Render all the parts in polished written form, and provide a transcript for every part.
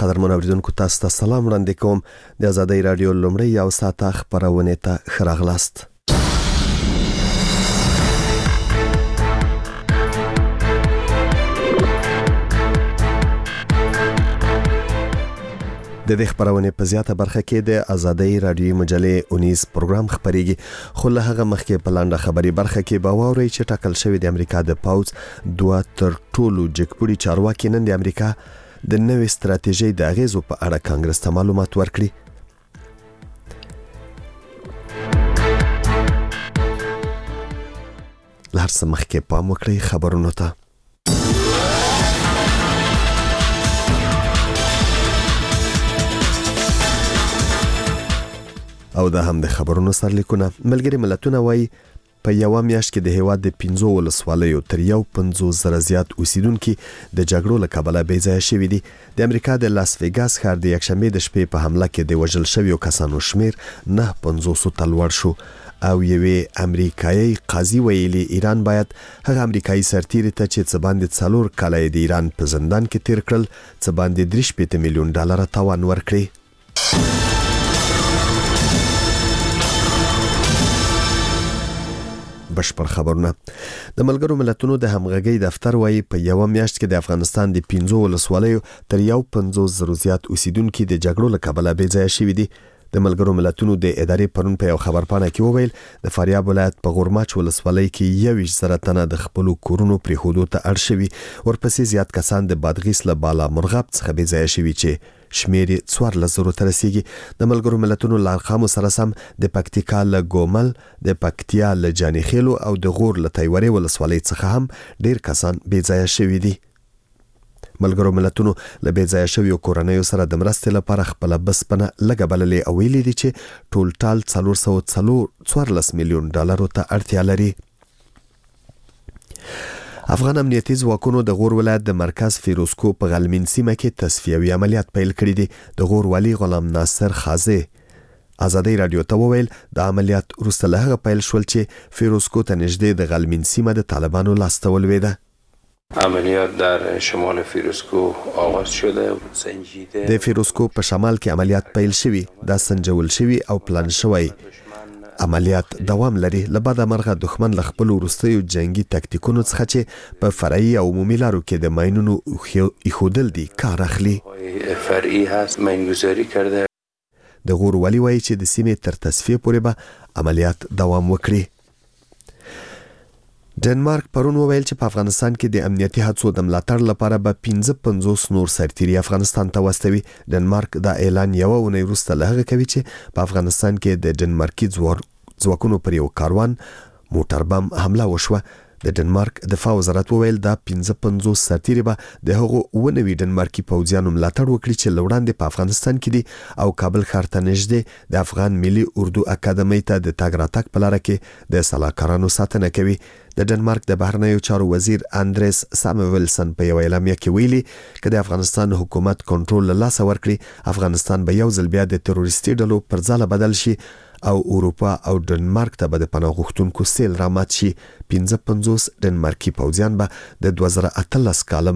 قدرمن اوریدونکو تاسو ته سلام وړاندې کوم. د آزادۍ رادیو لومړی یو ساعت خبرونه ته ښه راغلاست. د دې خبرونه په زیاته برخه کې د آزادۍ رادیو مجلې 19 پروګرام خبريږي، خو له هغه مخکې په لاندې خبري برخه کې به واورئ چې ټاکل شوی د امریکا د پاوز دوه تر ټولو جګپوړي چارواکي نن د امریکا د نوې ستراتیژۍ د اغیزو په اړه کانګرس ته معلومات ورکړي. لهر څه مخکې پام وکړئ خبرونو ته. او دا هم د خبرونو سرلیکونه. ملګری ملتونه وایي په یو میاشت کې د هیواد د 15 ولسوالیو تر 1.50 زیات اوسیدونکو د جګړو له کبله بې ځای شوي دي. د امریکا د لاس ویګاس ښار د یکشنبه د شپې په حمله کې د وژل شویو کسانو شمیر 950 ته لوړ شو او یوې امریکایي قاضي ویلي ایران باید هغه امریکایي سرتیري ته چې څه باندې 4 کاله د ایران په زندان کې تیر کړل څه باندې 3 میلیون ډالر تاوان ورکړي. بشپړ خبرونه. د ملګرو ملتونو د همغږي دفتر وایي په یو میاشت کې د افغانستان د 15 ولسوالیو تر 1.50 زیات اوسیدونکو د جګړو له کبله بې ځای شوي دي. د ملګرو ملتونو د ادارې پرون په یو خبرپاڼه کې وویل د فاریاب ولایت په غورماچ ولسوالۍ کې 21 تنه د خپل کورونو پرې خودو ته اړ شوي، ورپسې زیات کسان د بادغیس له بالا مرغاب څخه بې ځای شوي چې شمیر 1400 ته رسیږي. د ملګرو ملتونو لارښامو سره سم د پکتیکا له ګومل، د پکتیا له جانیخیلو او د غور له تایوري ولسوالۍ څخه هم ډیر کسان بې ځای شوي دي. ملګرو ملتونو له بې ځای شویو کورنیو سره د مرستې لپاره خپل بسپنه لګه بللې او ویلي دي چې ټول 414 میلیون ډالرو ته اړتیا لري. افغان امنیتي ځواکونو د غور ولایت د مرکز فیروزکو په غلمین سیمه کې تصفیوي عملیات پیل کړي دي. د غور والی غلام ناصر خازي آزادۍ رادیو ته وویل د عملیات وروسته له هغه پیل شول چې فیروزکو ته نږدې د غلمین سیمه د طالبانو لاسته ولوېده. عملیات در شمال فیروزکو آغاز شده. د فیروزکو په شمال کې عملیات پیل شوي، دا سنجول شوي او پلان شوی عملیات دوام لري. لبعد مرغه دښمن ل خپل وروستیو جنگي تاکتیکونو څخه چې په فرعي او عمومي لارو کې د ماینونو ایښودل دي کار اخلي. فرعي هست ماینگذاری کرده. د غور والی وایي چې د سیمې تر تصفیه پورې به عملیات دوام وکړي. ډنمارک پرون وویل چې په افغانستان کې د امنیتي هڅو د ملاتړ لپاره به 55 نور سرتیري افغانستان ته واستوي. ډنمارک دا اعلان یو اونۍ وروسته له هغه کوي چې په افغانستان کې د ډنمارکي ځواکونو پر یو کاروان موټر بم حمله وشوه. د ډنمارک دفاع وزارت وویل دا 55 سرتیري به د هغو 90 ډنمارکي پوځیانو ملاتړ وکړي چې لوړاندې په افغانستان کې دي او کابل ښار ته نږدې د افغان ملي اردو اکاډمۍ ته د تګ راتګ په لاره کې د سلاکارانو ساتنه کوي. د ډنمارک د بهرنیو چارو وزیر اندریس سامویلسن په یو اعلامیه کې ویلي چې د افغانستان حکومت کنټرول له لاسه ورکړي افغانستان به یو ځل بیا د تروریستي ډلو پر ځاله بدل شي او اروپا او ډنمارک ته به د پناه غوښتونکو سیل رامات شي. 55 ډنمارکي پوځیان به د 2013 کال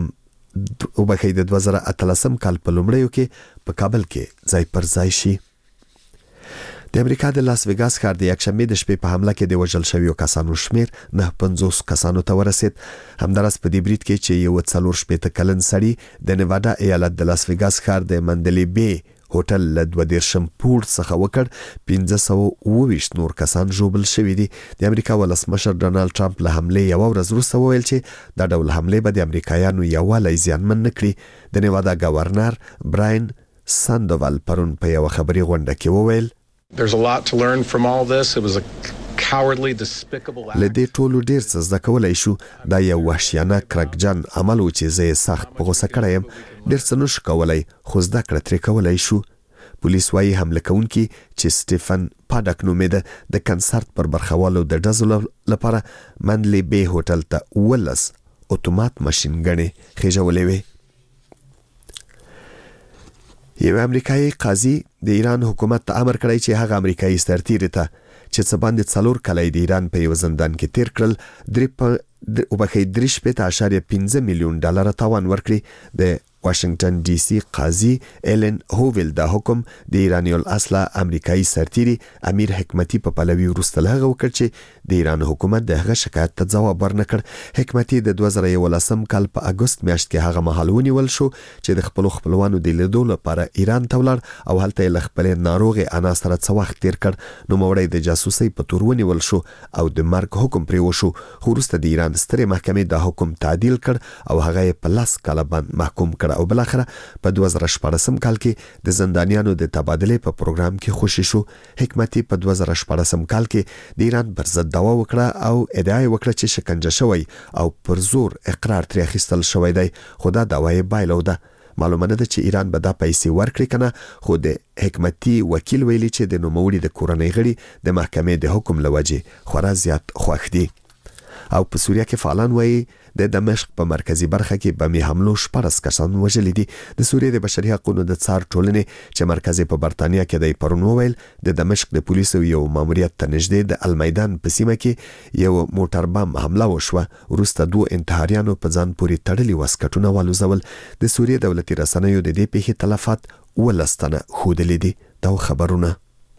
په لومړیو کې په کابل کې ځای پر ځای شي. د امریکا د لاس ویګاس ښار د یکشنبه د شپې په حمله کې د وژل شویو کسانو شمیر 950 کسانو ته ورسید. همدارس په دې برید کې چې یو 40 کلن سړی د نیوادا ایالت د لاس ویګاس ښار د مندلي بی هوټل له 22 پور څخه وکړ 520 نور کسان ژوبل شوي دي. د امریکا ولسمشر ډونالد ټرمپ له حملې یو ورځ وروسته وویل چې دا ډول حملې به د امریکایانو یووالی زیانمن نه کړي. د نیوادا گورنر براین ساندوال پرون په یو خبري غونډه کې وویل There's a lot to learn from all this. It was a cowardly, despicable act. لدې ټولو ډیر څه زده کولای شو. دا یو وحشیانه کرکجن عمل و چې زه سخت په غوسه کړی یم. ډیر څه نشو کولای خو زده کړه ترې کولای شو. پولیس وايي حمله کوونکي چې سټیفن پاډک نومېده د کنسرت پر برخوالو د ډزو لپاره مندلي بی هوټل ته 12 اتومات ماشين ګڼې خېژولې وې. یو امریکایي قاضي د ایران حکومت ته امر کړی چې هغه امریکایي سرتیري ته چې څه باندې 4 کاله د ایران په یو زندان کې تیر کړل 3.5 میلیون ډالر تاوان ورکړي. د واشنگټن ډي سي قاضي ایلن هوویل دا حکم د ایرانی الاصله امریکایي سرتیري امیر حکمتي په پلوي وروسته لغوه کړ چې د ایران حکومت د هغه شکایت ته ځواب ورنکړ. حکمتي د 2011 کال په اگست میاشت کې هغه مهال ونیول شو چې د خپلوانو د لیدو لپاره ایران ته ولاړ او هلته یې خپل ناروغ انا سره څه وخت تیر کړ. نو موري د جاسوسي په تور ونیول شو او د مرګ حکم پرې وشو. خو وروسته د ایران سترې محکمې دا حکم تعدیل کړ او هغه په 10 کال باندې محکوم کړ او بل اخر په 2014 کال کې د زندانیانو د تبادله په پروګرام کې خوشی شو. حکمتي په 2014 کال کې د ایران پر ضد دعوا وکړه او ادعا وکړه چې شکنجه شوی او پر زور اقرار ترې اخیستل شوی دی. خو دا دعوا یې بایلو ده. معلومه ده چې ایران به دا پیسې ورکړي کنه. خو د حکمتي وکیل ویلي چې د نوموړي د کورنۍ غړي د محکمې د حکم لوجه خورا زیات خوښ دي. او په سوریه کې فعالان وایي د دمشق په مرکزی برخه کې بمي حملو 14 کسان وژل دي. د سوریې د بشري حقوقو د څار ټولنې چې مرکز په برتانیا کې دی پرون ویل د دمشق د پولیسو یو ماموریت ته نږدې د المیدان په سیمه کې یو موټر بم حمله وشوه. وروسته 2 انتحاریانو په ځان پورې تړلي وسکټونه والوزول. د سوریې دولتي رسنیو د دې پیښې تلفات ولستنه خودلې دي. دا خبرونه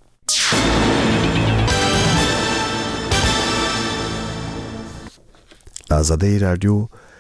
آزادی رادیو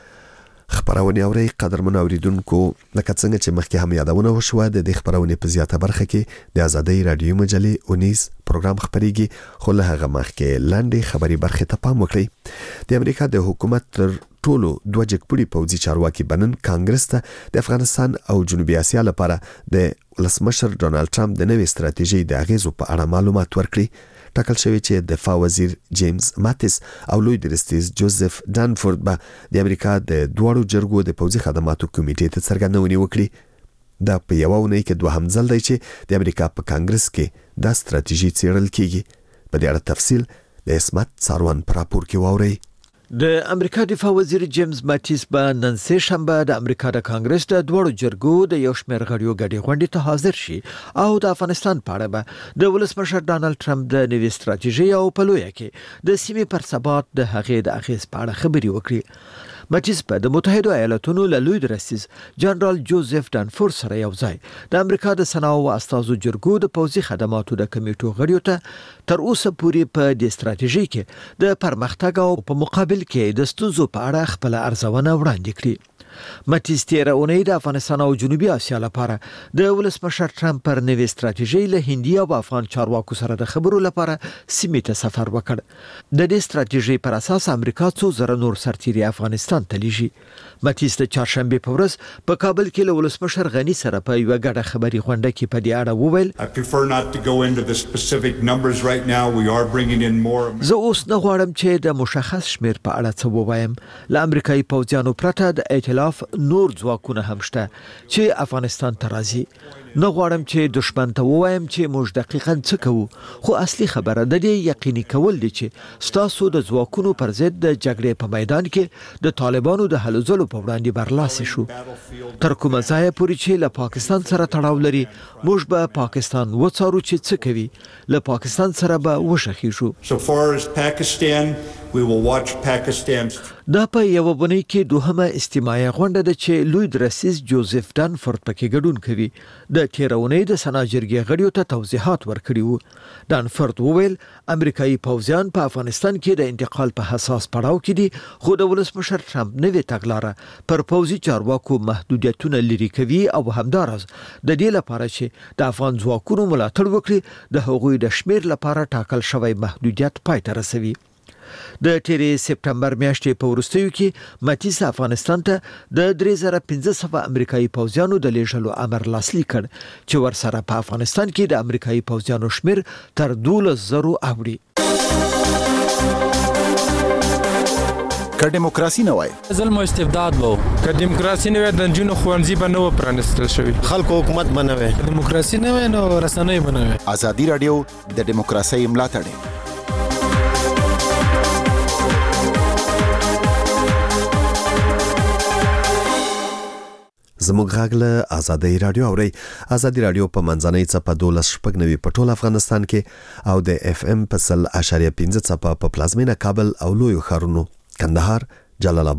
خبرونه اوري. قدرمن اوریدونکو لکه څنګه چې مخکې هم یادونه وشوه د دې خبرونه په زیاته برخه کې د آزادی رادیو مجلې 19 پروګرام خبريږي. خو له هغه مخکې لاندې خبري برخه ته پام وکړئ. د امریکا د حکومت تر ټولو 2 جګپوړي پوځي چارواکي بنن کانګرس ته د افغانستان او جنوبي اسیا لپاره د ولسمشر ډونالد ټرمپ د نوې ستراتیژي د اغیزو په اړه معلومات ورکړي. ټاکل شوی چې دفاع وزیر جیمز ماتیس او لوی درستیز جوزف ډانفورد به د امریکا د دوړو جرګو د پوځي خدماتو کمیټې ته څرګندونې وکړي. دا په یو ونې کې دوهم ځل دی چې د امریکا په کانګرس کې دا ستراتیژي څیړل کیږي. په دې اړه تفصیل د اسمت ساروان پر راپور کې واورئ. د امریکا دفاع وزیر جیمز ماتیس به نن سه شنبه د امریکا د کانګرس د دوړو جرګو د یو شمېر غړیو غړي غونډې ته حاضر شي او د افغانستان په اړه به د ولسمشر ډانلډ ټرمپ د نوې ستراتیژي او پلویا کې د سیمې پر ثبات د هغې د اغیز په اړه خبري وکړي. ماتیس په د متحده ایالاتونو له لوی درستیز جنرال جوزف ډانفورد سره یو ځای د امریکا د صنایعو او استازو جرګو د پوځي خدماتو د کمیټو غړیو ته تر اوسه پورې په دې ستراتیژي کې د پرمختګ او په مقابل کې د ستونزو په اړه خپل ارزونه وړاندې کړې. ماتیس تیر اونۍ د افغانستان او جنوبي اسیا لپاره د ولسمشر ټرمپ پر نوې ستراتیژي له هندي او افغان چارواکو سره د خبرو لپاره سیمې ته سفر وکړ. د دې ستراتیژي پر اساس امریکا څو زره نور سرتیري افغانستان ته لیږي. ماتیس د چهارشنبه په ورځ په کابل کې له ولسمشر غنی سره په یو غټه خبري غونډه کې په دې اړه وویل I prefer not to go into the specific numbers right now. We are bringing in more. زه اوس نه غواړم چې د مشخص شمیر په اړه څه ووایم. له امریکایي پوځیانو پرته د ائتلاف نور ځواکونه هم شته چې افغانستان ته راځي. نه غواړم چې دشمن ته ووایم چې موږ دقیقاً څه کوو. خو اصلي خبره د دې یقیني کول دي چې ستاسو د ځواکونو پر ضد د جګړې په میدان کې د طالبانو د هلو ځلو په وړاندې برلاسي شو. تر کومه ځایه پورې چې له پاکستان سره تړاو لري موږ به پاکستان وڅارو چې څه کوي. له پاکستان سره به وشخیږو. So far as Pakistan, we will watch Pakistan's. دا په یو بونی کې دوهمه استماعي غونډه ده چې لوی درسیز جوزف ډانفورد پکې ګډون کوي. د تیرونې د سنا جرګې غړیو ته توضیحات ورکړي وو. ډانفورد وویل امریکایي پوځیان په افغانستان کې د انتقال په حساس پړاو کې دي خو د ولسمشر ټرمپ نوې تګلاره پر پوځي چارواکو محدودیتونه لري کوي او همدارس د دې لپاره چې د افغان ځواکونو ملاتړ وکړي د هغوی د شمیر لپاره ټاکل شوی محدودیت پای ته رسوي. د تیرې سپټمبر میاشتې په وروستیو کې ماتیس افغانستان ته د 3500 امریکایي پوځیانو د لیږلو امر لاسلیک کړ چې ورسره په افغانستان کې د امریکایي پوځیانو شمیر تر 12,000 اوړي. که دیموکراسي نه وای ظلم او استبداد وو. که دیموکراسي نه وای د جنونو خوانزي به نه پرانستل شوی. خلکو حکومت بنوي. دیموکراسي نه وای نو رسنۍ بنوي. آزادی رادیو د دیموکراسي ملاتړ. زموږ غږ له آزادی رادیو اوري. آزادی رادیو په منځنۍ څپه 12.9 په ټول افغانستان کې او د اف ام په 0.5 څپه په پلازمینه کابل او لوی ښارونو کندهار، جلال آباد،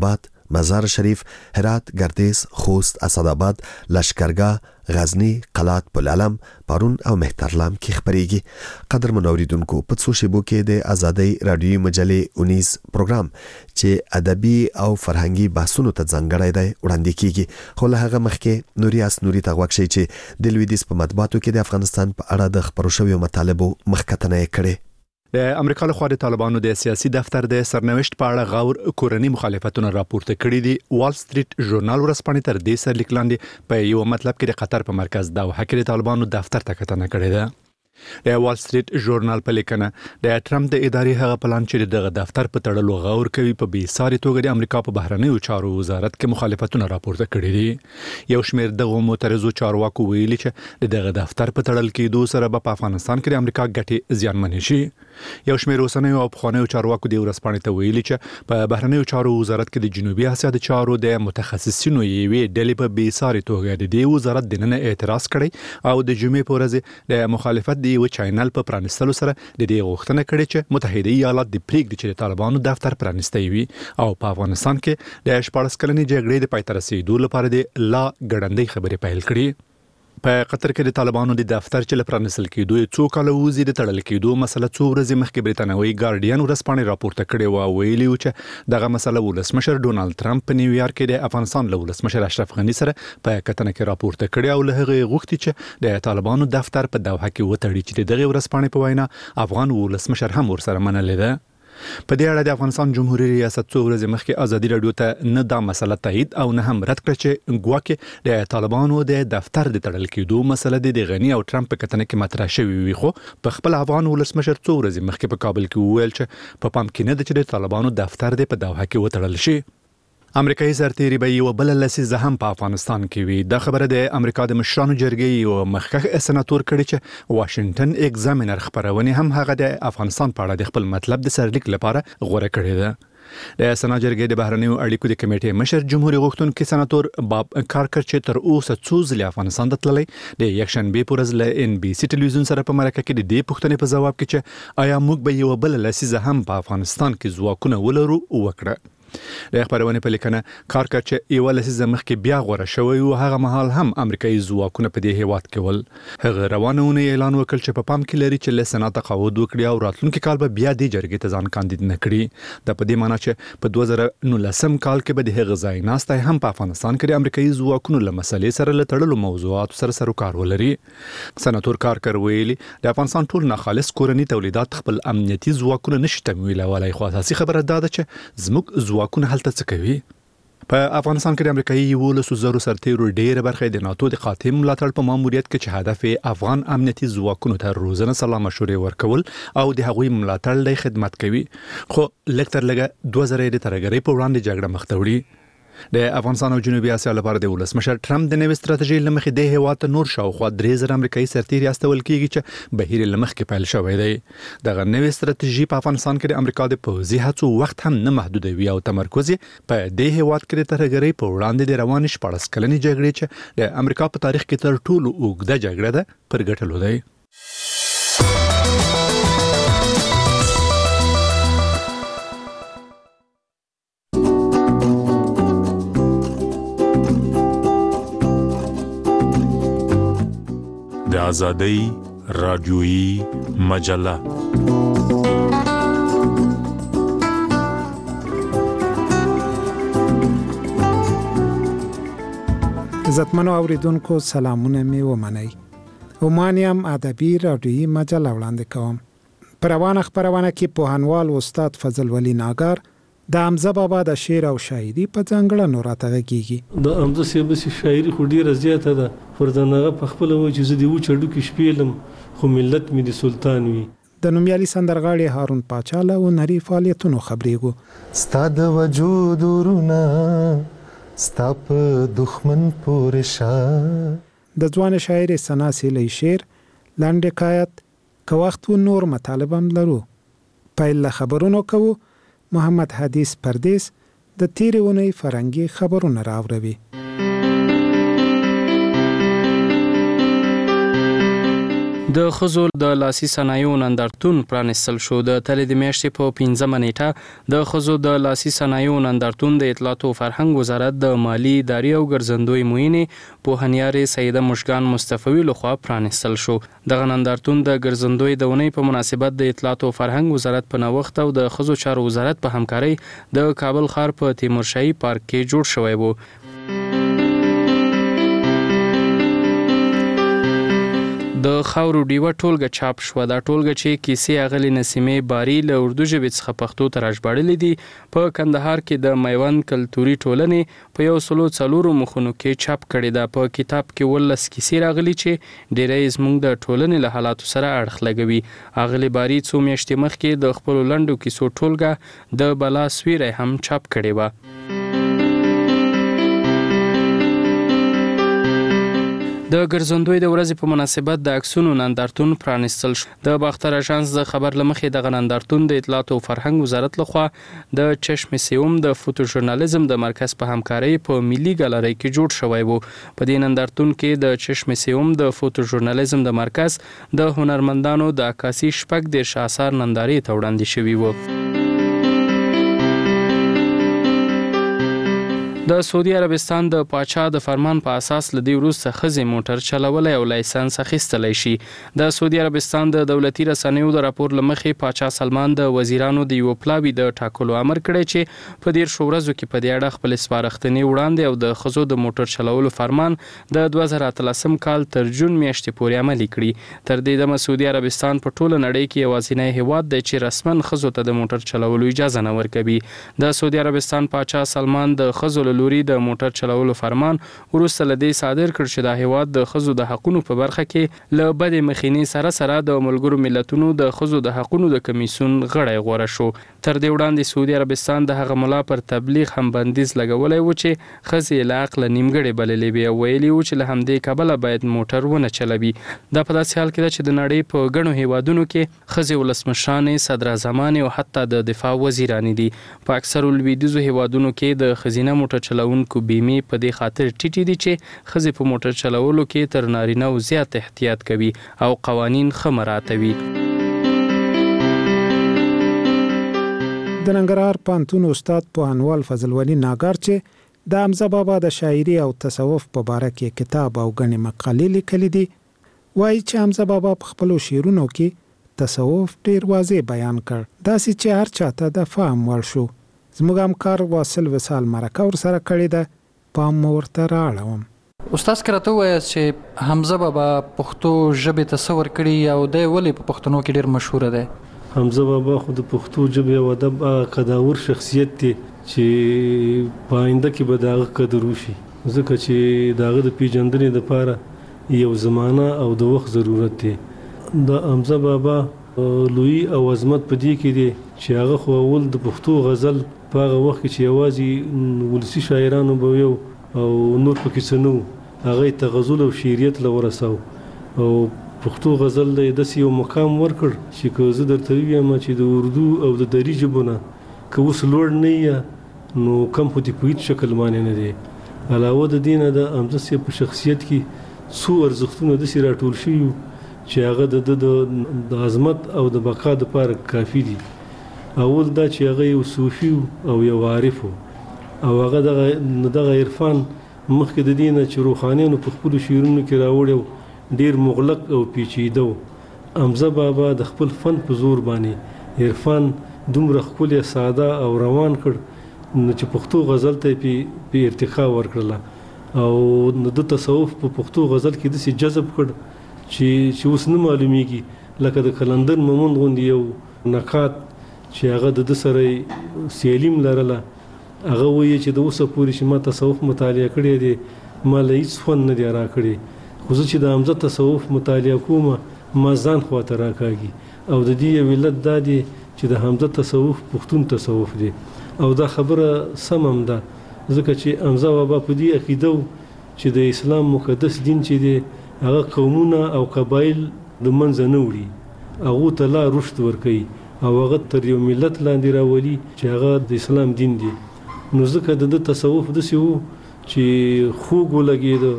مزار شریف، هرات، گردیز، خوست، اسدآباد، لشکرګاه، غزنی، قلات، پلعلم، پارون او مهترلام کې خبرېږي. قدر منوریدونکو په څو شیبو کې د آزادۍ رادیوي مجلې 19 پروګرام چې ادبي او فرهنګي بحثونو ته ځانګړی دی وړاندې کیږي. خو له هغه مخکې نوریاس نوري ته غوښ شي چې د لویدیځ په مطبوعاتو کې د افغانستان په اړه د خبرو شویو مطالبو مخکتنه کړي. د امریکا له خوا د طالبانو د سیاسي دفتر د سرنوشت په اړه غور کورنی مخالفتونه راپورته کړي دي. وال سټریټ ژورنال ورسپانې تر دې سرلیک لاندې په یو مطلب کې د قطر په مرکز دوحه کې د طالبانو دفتر ته کتنه کړې ده. د وال سټریټ ژورنال په لیکنه د ټرمپ د ادارې هغه پلان چې دغه دفتر په تړلو غور کوي په بي ساري توګه د امریکا په بهرنیو چارو وزارت کې مخالفتونه راپورته کړي دي. یو شمېر دغه معترضو چارواکو ویلي چې دغه دفتر په تړل کېدو سره په افغانستان کې د امریکا ګټې زیانمنې شي. یو شمېر اوسنیو او پخوانیو چارواکو د ورسپانې ته ویلي چې په بهرنیو چارو وزارت کې د جنوبي اسیا د چارو د متخصصینو یوې ډلې په بي ساري توګه د دې وزارت دننه اعتراض کړی او د جمعې په ورځ د مخالفت د یو چینل په پرانستلو سره د دې غوښتنه کړې چې متحده ایالات د پریکړې چې د طالبانو دفتر پرانستی وي او په افغانستان کې د 14 کلنې جګړې د پای ته رسیدو لپاره د لا ګړندۍ خبرې پیل کړې. په قطر کې د طالبانو د دفتر چې لپرانسل کېدو څو کال وځي د تړل کېدو مسله څو ورځې مخکې بریتانوي ګارډین ورسپانې راپورته کړې و ویلي و چې دغه مسله ولسمشر ډونالد ټرمپ په نیویارک کې د افغانستان له ولسمشر اشرف غنی سره په کتنه کې راپورته کړې او له هغه غوښتي چې د طالبانو دفتر په دوحه کې وتړي چې دغه ورسپانې په وینا افغان ولسمشر هم ورسره منلې ده. په دې اړه د افغانستان جمهوریت ریاست څو ورځې مخکې ازادي رادیو ته نه دا مسله تایید او نه هم رد کړ چې ګواکې د طالبانو د دفتر د تړل کېدو مسله د غنی او ټرمپ په کتنه کې مطرح شوې وي. خو په خپل افغان ولسمشر څو ورځې مخکې په کابل کې وویل چې په پام کې نه ده چې د طالبانو دفتر د په دوحه کې وتړل شي. امریکایي سرتیري به یو بل لسیزه هم په افغانستان کې وي. دا خبره د امریکا د مشرانو جرګې یو مخکښ سناتور کړي چې واشنگټن ایگزامینر خبرونه هم هغه د افغانستان په اړه د خپل مطلب د سرلیک لپاره غوړه کړې ده. د سنا جرګې د بهرنیو اړیکو د کمیټې مشر جمهوریت غوښتونکي سناتور باب کارکر چې تر اوسه څو ځله افغانستان ته تللی د یکشنبه په ورځ له ان بي سي ټلویزیون سره په مرکه کې د دې پوښتنې په جواب کې چې آیا موږ به یو بل لسیزه هم په افغانستان کې ځواکونه ولرو وکړه. د خبرونه په لیکنه کارکر چې یو لسیزه مخکې بیا غوړه شوی او هغه مهال هم امریکایي ځواکونه په دې هیواد کې ول. هغه روانونه اعلان وکړ چې په پام کې لري چې له سنا تقاعد وکړي او راتلونکي کال به بیا د جرګې ته ځان کاندید نه کړي. دا په دې معنی چې په 2019 کال کې به د هغه ځای ناستای هم په افغانستان کې د امریکایي ځواکونو له مسلې سره له تړلو موضوعاتو سره سروکار ولري. سناتور کارکر ویلي د افغانستان ټول ناخالص کورني تولیدات خپل امنیتي ځواکونه نشي تمویلولای. خو اساسي خبره دا ده چې زموږ ځواکونه هلته څه کوي. په افغانستان کې د امریکایي 11,000 سرتیرو ډېره برخه د ناتو د قاطع ملاتړ په ماموریت کې چې هدف افغان امنیتي ځواکونو ته روزنه سلا مشورې ورکول او د هغوی ملاتړ لای خدمت کوي. خو لکتر لګه 2000 د ترګری په وړاندې جګړه مخ ته وړي. د افغانستان او جنوبي اسیا لپاره د ولسمشر ټرمپ د نوې ستراتیژي لمخې د هیواد ته نور شاوخوا 3000 امریکایي سرتیري استول کیږي چې بهیر لمخې پیل شوی دی. دغه نوې ستراتیژي په افغانستان کې د امریکا د پوځي هڅو وخت هم نه محدودوي او تمرکز په دې هیواد کې د ترګری په وړاندې د روان 14 کلنې جګړې چې د امریکا په تاریخ کې تر ټولو اوږده جګړه ده پر ګټلو دی. د آزادۍ رادیویی مجله. عزتمنو اوریدونکو سلامونه می ومنئ. عمانیم ادبي رادیویی مجله وړاندې کوم. پر روانه خبرونه کې پوهنوال استاد فضل ولی ناګار د حمزه بابا د شعر او شاعري په ځانګړنو راته غږیږي. د حمزه صاحب شاعري خو ډیره زیاته ده. فردانغه په خپل و چې زه دی و چړو کې شپېلم خو ملت مې د سلطان وي. د نومیالي سندرغاړي هارون پاچاله او نری فعالیتونو خبرېږو. ستا د وجود ورونه ستا په دښمن پورې شه. د ځوان شاعر سنا سیلی شعر لاندې حکایت که وخت و نور مطالب هم لرو. پیل له خبرونو کوو. محمد حدیث پردیس د تیرې اونۍ فرهنګي خبرونه راوړي. د ښځو د لاسي صنایعو نندارتون پرانیستل شو. د تلې د میاشتې په 15 نیټه د ښځو د لاسي صنایعو نندارتون د اطلاعات او فرهنګ وزارت د مالی ادارې او ګرځندوی معینې پوهنیارې سیده مشکان مصطفی لخوا پرانیستل شو. دغه نندارتون د ګرځندوی د اونۍ په مناسبت د اطلاعات او فرهنګ وزارت په نوښت او د ښځو چارو وزارت په همکارۍ د کابل ښار په تیمورشاهي پارک کې جوړ شوی و. د خاورو ډیوه ټولګه چاپ شوه. دا ټولګه چې کیسې اغلې نسیمې باری له اردو ژبې څخه پښتو ته راژباړلې دي په کندهار کې د میوند کلتوري ټولنې په 104 مخونو کې چاپ کړې ده. په کتاب کې 19 کیسې راغلي چې ډېری زموږ د ټولنې له حالاتو سره اړخ لګوي. اغلې باری څو میاشتې مخکې د خپلو لنډو کیسو ټولګه د بلا سویری هم چاپ کړې وه. د ګرځندوی د ورځې په مناسبت د عکسونو نندارتون پرانیستل شو. د باختر اژانس د خبر لمخې دغه نندارتون د اطلاعات او فرهنګ وزارت لخوا د چشم سیوم د فوټو ژورنالیزم د مرکز په همکارۍ په ملي ګالرۍ کې جوړ شوی و. په دې نندارتون کې د چشم سیوم د فوټو ژورنالیزم د مرکز د هنرمندانو د عکاسي شپږ دېرش اثار نندارې ته وړاندې شوي و. د سعودي عربستان د پاچا د فرمان په اساس لدی وروسته ښځې موټر چلولای او لایسنس اخیستلی شي. د سعودي عربستان د دولتي رسنیو د راپور لمخې پاچا سلمان د وزیرانو د یو پلاوي د ټاکلو امر کړی چې په 13 ورځو کې په دې اړه خپل سپارښتنې وړاندې او د ښځو د موټر چلولو فرمان د 2013 کال تر جون میاشتې پورې عملي کړي. تر دې دمه سعودي عربستان په ټوله نړۍ کې یوازینی هیواد دی چې رسما ښځو ته د موټر چلولو اجازه نه ورکوي. د سعودي عربستان پاچا سلمان د ښځو لوري د موټر چلولو فرمان وروسته له دې صادر کړ چې د هیواد د ښځو د حقونو په برخه کې له بدې مخینې سره سره د ملګرو ملتونو د ښځو د حقونو د کمیسیون غړی غوره شو. تر دې وړاندې سعودي عربستان د هغه ملا پر تبلیغ هم بندیز لګولی و چې ښځې له عقله نیمګړې بللې وې او ویلي و چې له همدې کبله باید موټر ونه چلوي. دا په داسې حال کې ده چې د نړۍ په ګڼو هیوادونو کې ښځې ولسمشرانې، صدراعظمانې او حتی د دفاع وزیرانې دي. په اکثرو لویدیځو هیوادونو کې د ښځینه موټر چلونکو بیمې په دې خاطر ټیټې دي چې ښځې په موټر چلولو کې تر نارینه‌و زیات احتیاط کوي او قوانین ښه مراعاتوي. د ننګرهار پوهنتون استاد پوهنوال فضل ولي ناګار چې د حمزه بابا د شاعري او تصوف په باره کې کتاب او غني مقالې لیکلي دي، وایي چې حمزه بابا په خپلو شعرونو کې تصوف ډیر واضح بیان کړ، داسې چې هر چاته د فهم وړ شو. زموږ همکار واصل وصال مرکه ورسره کړې ده، پام ورته راړوم. استاد کرته وایي چې حمزه بابا پښتو ژبې ته څه ورکړي او دی ولې په پښتنو کې ډیر مشهوره دی؟ حمزه بابا خو د پښتو ژبې او ادب قداور شخصیت دی چې په آینده کې به د هغه قدر وشي، ځکه چې د هغه د پیژندنې دپاره یو زمانه او د وخت ضرورت دی. د حمزه بابا لوی او عظمت په دې کې دی چې هغه خو اول د پښتو غزل په هغه وخت کې چې یوازې ولسي شاعرانو به یو او نور پکې څه نه و، هغه یې تغزل او شعریت له ورساو او پښتو غزل له داسې یو مقام ورکړ چې که زه درته ووایم چې د اردو او د دري ژبو نه که اوس لوړ نه یې نو کم خو دې په هېڅ شکل باندې نه دی. علاوه د دې نه د حمزه صاحب په شخصیت کې څو ارزښتونه داسې راټول شوي وو چې هغه د عظمت او د بقا دپاره کافي دي. اول دا چې هغه یو صوفي او یو عارف او هغه دغه عرفان مخکې د دې نه چې روحانیانو په خپلو شعرونو کې راوړی ډیر مغلق او پیچیده و. حمزه بابا د خپل فن په زور باندې عرفان دومره ښکلی ساده او روان کړ چې پښتو غزل ته په ارتقا ورکړله او د تصوف په پښتو غزل کې داسې جذب کړ چې اوس نه معلومیږي، لکه د کلندر مومند غوندې یو نقاد چې هغه د ده سره سیالیم لرله، هغه وایي چې د اوسه پورې چې ما تصوف مطالعه کړی دی ما له هېڅ خوند نه دی راکړی، خو زه چې د حمزه تصوف مطالعه کوم ما ځان خواته راکاږي او د دې یو علت دا دی چې د حمزه تصوف پښتون تصوف دی او دا خبره سم هم ده، ځکه چې حمزه بابا په دې عقیده و چې د اسلام مقدس دین چې دی هغه قومونه او قبایل د منځه نه وړي، هغو ته لا رشد ورکوي او هغه تر یو ملت لاندې راولي چې هغه د اسلام دین دی. نو ځکه د تصوف داسې و چې خوږ ولګېده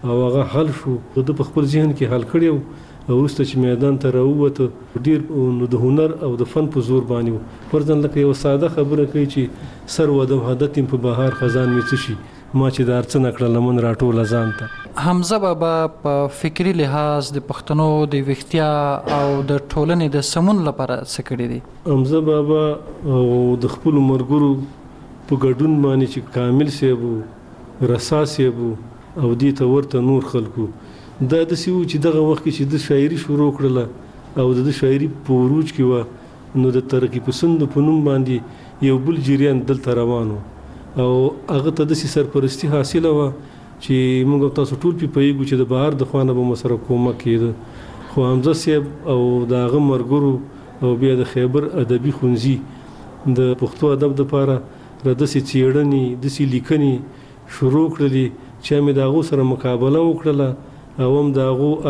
او هغه حل شو د خپل ذهن کې حل کړیو او وروسته چې میدان ته راووته ډیر نو د هنر او د فن په زور باندې فرضاً لکه یو ساده خبره کوي چې سر و د وحدت په بهار خزان می څه شي ما چې د ارڅ نکړه لمن راټول ځان ته. حمزه بابا په فکری لحاظ د پښتنو د ویښتیا او د ټولنې د سمون لپاره څه کړی دی؟ حمزه بابا او د خپل مرګرو په ګډون باندې چې کامل سیبو رسا سیبو او دې ته ورته نور خلکو دا د سیو چې دغه وخت کې چې د شاعري شروع کړله او د شاعري په وروج کې و نو د ترقی پسند په نوم باندې یو بل جریان دلته روانو او هغه ته د سرپرستی حاصله و چې موږ تاسو ټول پیږو چې د بهر د خوانه به مسره کومه کېده خو حمزه صاحب او د هغه مرګرو او بیا د خیبر ادبي ښوونځي د پښتو ادب دپاره را داسې څېړنې داسې لیکنې شروع کړلې چې مې د هغو سره مقابله وکړله او هم د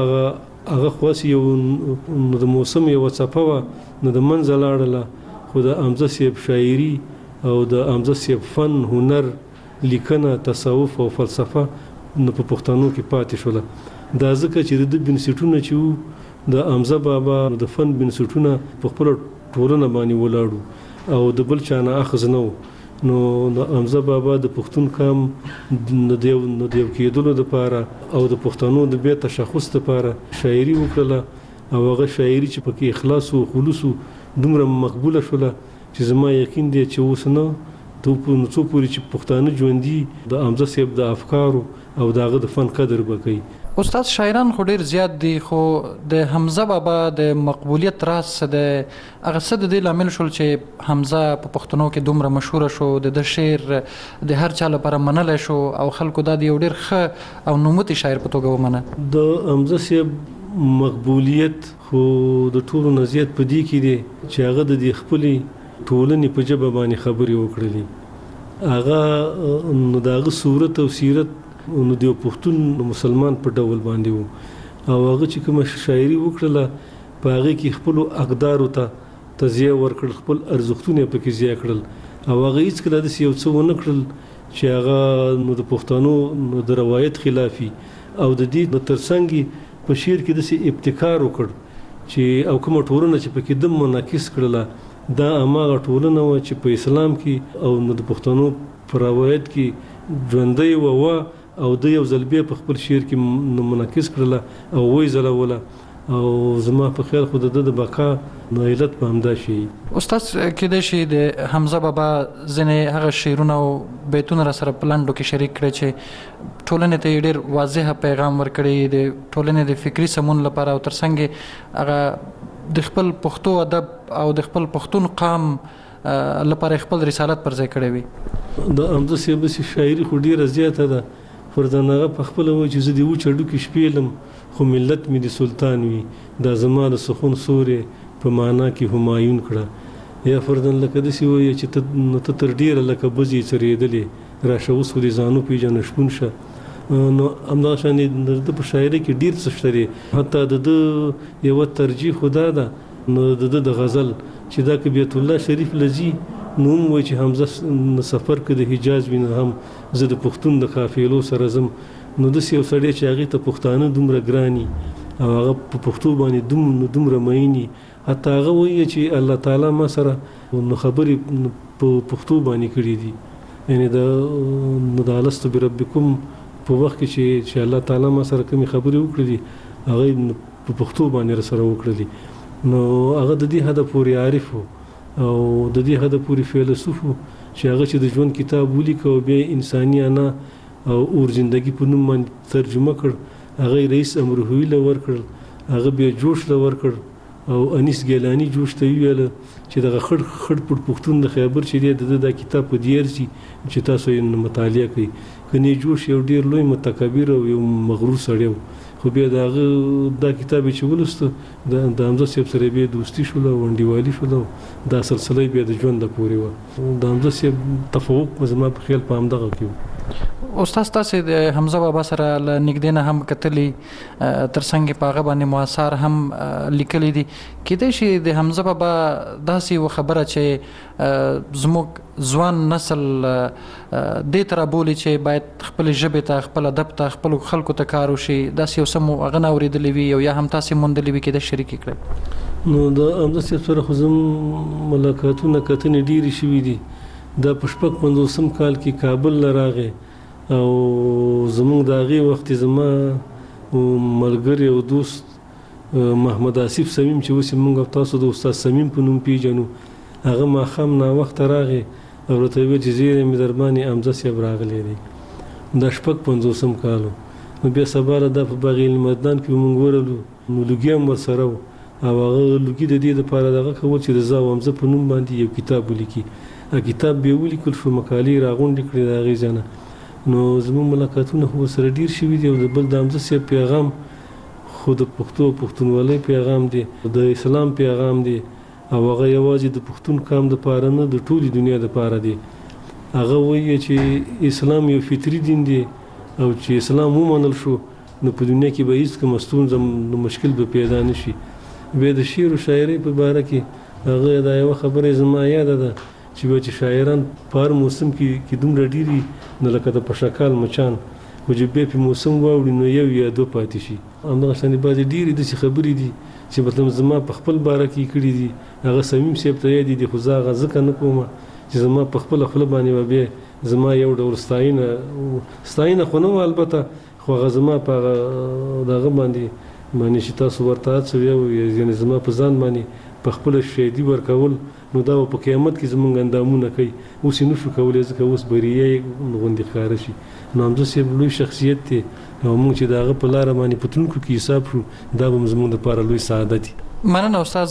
هغه خواص یو د موسم یو څپه وه نو د منځه لاړله خو د حمزه صاحب شاعري او د حمزه صاحب فن هنر لیکنه تصوف او فلسفه نو په پښتنو کې پاتې شوله. دا ځکه چې د بنسټونه چې وو د حمزه بابا د فن بنسټونه په خپله ټولنه باندې ولاړو او د بل چا نه اخذ نه و نو د حمزه بابا د پښتون قام د یو کېدلو دپاره او د پښتنو د بیا تشخص دپاره شاعري وکړله او هغه شاعري چې پکې اخلاص او خلوص دومره مقبوله شوله چې زما یقین دی چې اوس نه څو پورې چې پښتانه ژوندي د حمزه صاحب د افکارو او د هغه د فن قدر به کوي. استاد شاعران خو ډیر زیات دي خو د حمزه بابا د مقبولیت راز څه دی؟ هغه څه د دې لامل شول چې حمزه په پښتنو کې دومره مشهوره شو د شعر د هر چا لپاره منلی شو او خلکو دا د یو ډیر ښه او نوموتی شاعر په توګه ومنه؟ د حمزه صاحب مقبولیت خو د ټولو نه زیات په دې کې دی چې هغه د دې خپلې ټولنې په ژبه باندې خبرې وکړلې. هغه نو د هغه صورت او سیرت نو د یو پښتون مسلمان په ډول باندې و او هغه چې کومه شاعري وکړله په هغې کې خپلو اقدارو ته تزیه ورکړل خپل ارزښتونه یې پکې ضایع کړل او هغه هېڅکله داسې یو څه ونه کړل چې هغه نو د پښتنو د روایت خلافي او د دې تر څنګ په شعر کې داسې ابتکار وکړ چې او کومه ټولنه چې پکې دم منعکس کړله دا هماغه ټولنه وه چې په اسلام کې او نو د پښتنو په روایت کې ژوندی وه او د یو ځل بیا په خپل شعر کې منعکس کړله او وی ځلوله او زما په خیال خو د بقا علت په همدا شي. استاد کېدای شي د حمزه بابا ځینې هغه شعرونه او بیتونه را سره په لنډو کې شریک کړي چې ټولنې ته یې ډېر واضحه پیغام ورکړی د ټولنې د فکري سمون لپاره او تر څنګ هغه د خپل پښتو ادب او د خپل پښتون قام لپاره خپل رسالت پر ځای کړی وي. د حمزه صاحب شاعري خو ډېره زیاته ده فرضاً هغه په خپله وایي چې زه د وچ هډوکي شپېلم خو ملت مې د سلطان وي دا زما د سخون سورې په معنا کې همایون کړه یا فرضاً لکه داسې وایي چې ته تر ډېره لکه بزې څرېدلې راشه اوس خو د ځانو پېژنه شپون شه نو همدغه شان د ده په شاعرۍ کې ډېر څه شته دی. حتی د ده یوه ترجیح خو دا ده نو د ده د غزل چې دا که بیت الله شریف لځي نو هم وایي چې حمزه سفر که د حجاز وي نو هم زه د پښتون د قافلو سره ځم نو داسې یو سړی چې هغې ته پښتانه دومره ګراني او هغه په پښتو باندې دومره میني حتی هغه وایي چې الله تعالی ما سره نو خبرې په پښتو باندې کړي دي یعنې د الستو بربکم په وخت کې چې الله تعالی ما سره کومې خبرې وکړي دي هغه په پښتو باندې را سره وکړلي نو هغه د دې حده پورې عارف و او د دې حده پورې فیلسوف و چې هغه چې د ژوند کتاب ولیکه او بیا انساني انا او اور زندگی په نوم باندې ترجمه کړ هغه رئیس امروهوي له ورکړل هغه بیا جوش له ورکړ او انیس ګیلاني جوش ته ویل چې دغه خړ پټ پښتون د خیبر چې دی د کتاب په دې ارزي چې تاسو یې مطالعه کړئ کني جوش یو ډیر لوی متکبر او یو مغرور سړی خو بیا دا کتاب چې ولسته د حمزه صاحب سره بیا دوستي شوله ونډیوالي شوله دا سلسله بیا د ژونده پورې وه د حمزه صاحب تفوق زما په خیال په همدغه کې و. استاد تاسو د حمزه بابا سره ل نګدې نه هم کتلی ترڅنګ په هغه باندې موثر هم لیکلي دي کېدای شي د حمزه بابا داسې و خبره چې زموږ ځوان نسل دې تر بولی چې باید خپل ژبې ته خپل ادب ته خپل خلکو ته کار وشي داسې یو سم هغه نه اورېدلی وي او یا هم تاسې موندلی وي کېدای شریک کړئ نو د حمزه صاحب سره خو زم ملاقاتونه کتنې ډېرې شوي دي دا په 55 کال کې کابل له راغی او زمونږ د هغې وخت زما ملګری او دوست محمد آصف صمیم چې اوس یې موږ تاسو د استاد صمیم په نوم پیژنو هغه ماښام ناوخته راغی او راته یې ویل چې زیری مې در باندې حمزه صاحب راغلی دی دا 55 کالو نو بیا سبا دا په باغ المدان کې موږ ورلو نو لوګي هم ورسره و او هغه لوګي د دې دپاره دغه کول چې د زه او حمزه په نوم باندې یو کتاب ولیکي کتاب به ولیکل شو مقالې راغونډې کړې د هغې ځای نو زموږ ملاقاتونه خو ورسره ډېر شوي دي او د بل د حمزه صاحب پیغام خو د پښتو پښتونولۍ پیغام دی د اسلام پیغام دی او هغه یوازې د پښتون قام دپاره نه د ټولې دنیا دپاره دی هغه وایي چې اسلام یو فطري دین دی او چې اسلام ومنل شو نو په دنیا کې به هېڅ کومه ستونزه مشکل به پیدا نه شي بیا د شعر و شاعرۍ په باره کې هغه دا یوه خبره زما یاده ده چې بیا چې شاعران په هر موسم کې دومره ډېري نو لکه د پشکال مچان خو چې بیا په موسم واوړي نو یو یا دوه پاتې شي همدغه شانې بعضې ډېرې داسې خبرې دي چې مطلب زما په خپل باره کې کړي دي هغه صمیم صاحب ته یادې دي خو زه هغه ځکه نه کومه چې زما په خپله خوله باندې به بیا زما یو ډول ستاینه خو نه وه البته خو هغه زما په دغه باندې چې تاسو ورته هڅوي او یعنې زما په ځان باندې په خپله شهیدي ورکول نو دا په قیامت کې زمونږ اندامونه کوي اوس یې نشو کولی ځکه اوس بریه یې غوندې ښکاره شي نو حمزه صاحب لوی شخصیت دی او موږ چې د هغه په لاره باندې په تلونکو کې حساب شو دا به زموږ دپاره لوی سعادت دی مننه استاد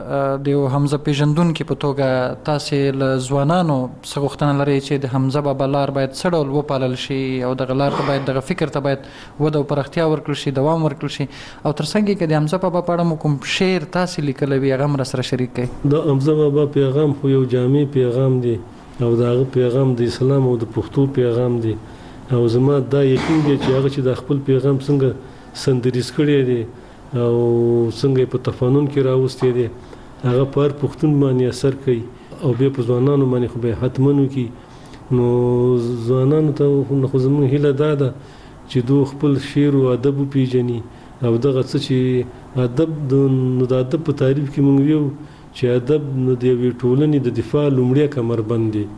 د یو حمزه پیژندونکي په توګه تاسې له ځوانانو څه غوښتنه لرئ چې د حمزه بابا لار باید څه ډول وپالل شي او دغه لار ته باید دغه فکر ته باید وده او پراختیا ورکړل شي دوام ورکړل شي او تر څنګ کې د حمزه بابا په اړه مو کوم شعر تاسې لیکلی وي هغه هم راسره شریک کړئ د حمزه بابا پیغام خو یو جامع پیغام دی او د هغه پیغام د اسلام او د پښتو پیغام دی او زما دا یقین دی چې هغه چې د خپل پیغام څنګه سندریز کړی دی او څنګه په تفانون کې راوستی دی هغه په هر پښتون باندې اثر کوي او بیا په ځوانانو باندې خو به حتمن وکړي نو ځوانانو ته خو زموږ هیله دا ده چې دو خپل شعر او ادب وپېژني او دغه څه چې ادب نو د ادب په تعریف کې موږ ویو چې ادب نو د یوې ټولنې د دفاع لومړی کمربند دی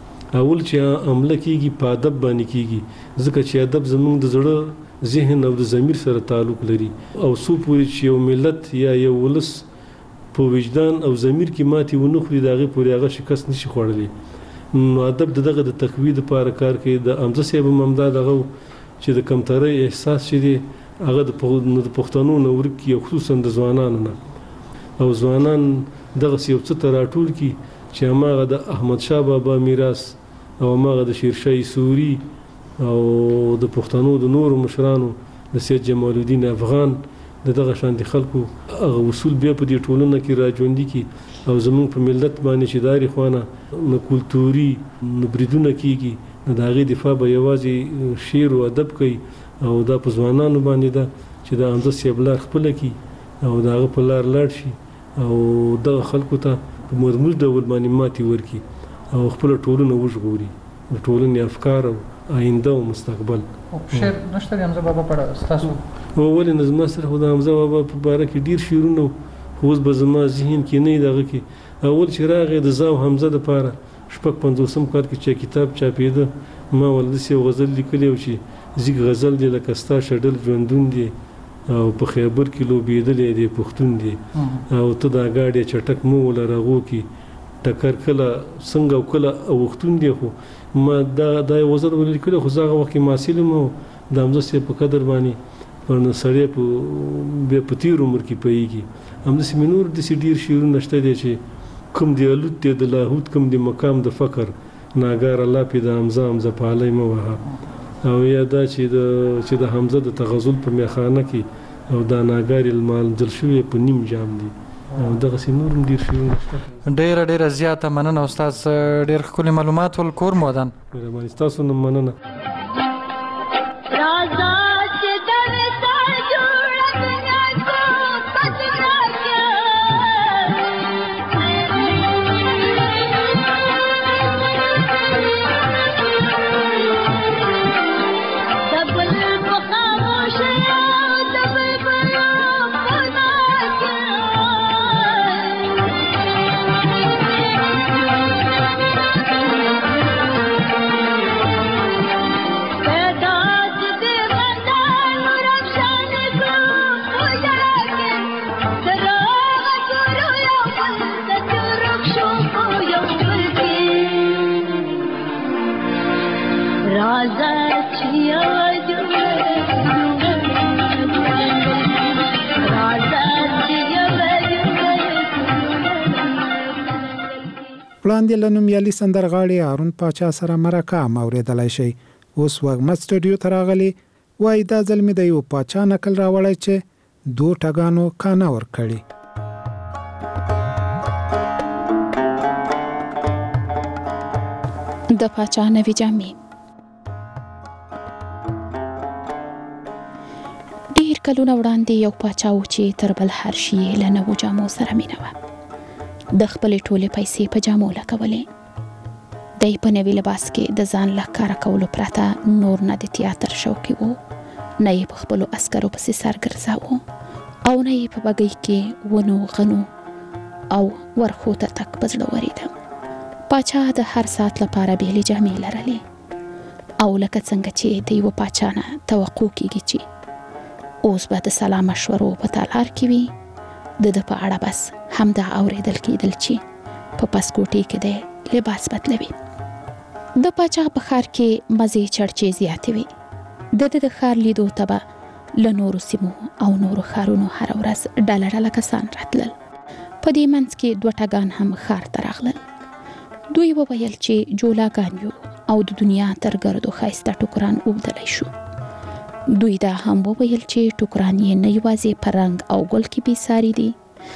اول چې عمله کېږي په ادب باندې کېږي ځکه چې ادب زموږ د زړه ذهن او د ضمیر سره تعلق لري او څو پورې چې یو ملت یا یو ولس په وجدان او ضمیر کې ماتې ونه خوري د هغې پورې هغه شکست نشي خوړلی نو ادب د دغه د تقویې دپاره کار کوي د حمزه صاحب هم همدا دغه چې د کمترۍ احساس چې دی هغه د پښتنو نه ورک کړي او خصوصا د ځوانانو نه او ځوانان دغسې یو څه ته راټول کړي چې هماغه د احمدشاه بابا میراث او هماغه د شیرشاه سوري او د پښتنو د نورو مشرانو د سید جمال الدین افغان د دغه شانتي خلکو هغه اصول بیا په دې ټولنه کې راژوندي کړي او زموږ په ملت باندې چې داري خوانه نو کلتوري نو بریدونه کېږي نو د هغې دفاع به یوازې شعر او ادب کوي او دا په ځوانانو باندې ده چې د حمزه صاحب لار خپله کړي او د هغه په لار لاړ شي او دغه خلکو ته په مرموز ډول باندې ماتې ورکړي او خپله ټولنه وژغوري د ټولنې افکار او آینده او مستقبل شعر نشته د حمزه بابا په اړه ستاسو ولې نه زما سره خو د حمزه بابا په باره کې ډېر شعرونه خو اوس به زما ذهن کې نه وي دغه کې اول چې راغی د زه او حمزه دپاره 55 کال کې چې کتاب چاپېده ما ول داسې یو غزل لیکلی و چې زیږ غزل دی لکه ستا شډل ژوندون دی او په خیبر کې لوبېدلی دی پښتون دی او ته دا ګاډی چټک مو وله رغو کې ټکر کله څنګه او کله اوښتون دی خو ما دا یو غزل ولیکلی خو زه هغه وخت کې محصل یم او د حمزه صاحب په قدر باندې پر سړی بیا په تېر عمر کې پوهېږي همداسې مې نور داسې ډېر شعرونه شته دی چې کوم دی الوت دی د لاهوت کوم دی مقام د فقر ناګار الله پې د حمزه پالی مه وهه او یا دا چې د حمزه د تغزل په میخانه کې او دا ناګار المالجل شوی په نیم جام دی او دغسې نور هم ډېر شعرونه شته ډېره زیاته مننه استاد ډېر ښکلي معلومات ول کور مودن مهرباني ستاسو نه مننه وړاندې له نومیالي سندرغاړي هارون پاچا سره مرکه هم اورېدلی شئ. اوس وږمه سټوډیو ته راغلي، وایي دا ځل مې د یو پاچا نکل راوړی چې 2 ټګانو کانه ورکړي. د پاچا نوې جامې. ډیر کلونه وړاندې یو پاچا و چې تر بل هر شي له نوو جامو سره مینه وه. د خپلې ټولې پیسې په جامو لګولې. دی په نوي لباس کې د ځان له ښکاره کولو پرته نور نه د تیاتر شوقي و، نه یې په خپلو عسکرو پسې سر ګرځاوه او نه یې په بګۍ کې ونو غنو او ورخو ته تک په زړه ورېده. پاچا د هر ساعت لپاره بیلې جامې لرلې او لکه څنګه چې د یوه پاچا نه توقع کیږي چې اوس به د سلا مشورو په تالار کې وي، د په اړه بس همدا اورېدل کېدل چې په پسکوټې کې د لباس بدلوي. د پاچا په ښار کې مزې چړچې زیاتې وي. د ښار لیدو ته به له نورو سیمو او نورو ښارونو هره ورځ ډله ډله کسان راتلل. په دې منځ کې 2 ټګان هم ښار ته راغلل. دوی وویل چې جولاګان یو او د دنیا تر ګردو ښایسته ټوکران اوبدلی شو. دوی دا هم وویل چې ټوکران یې نه یوازې په رنګ او ګل کې بېساري دي،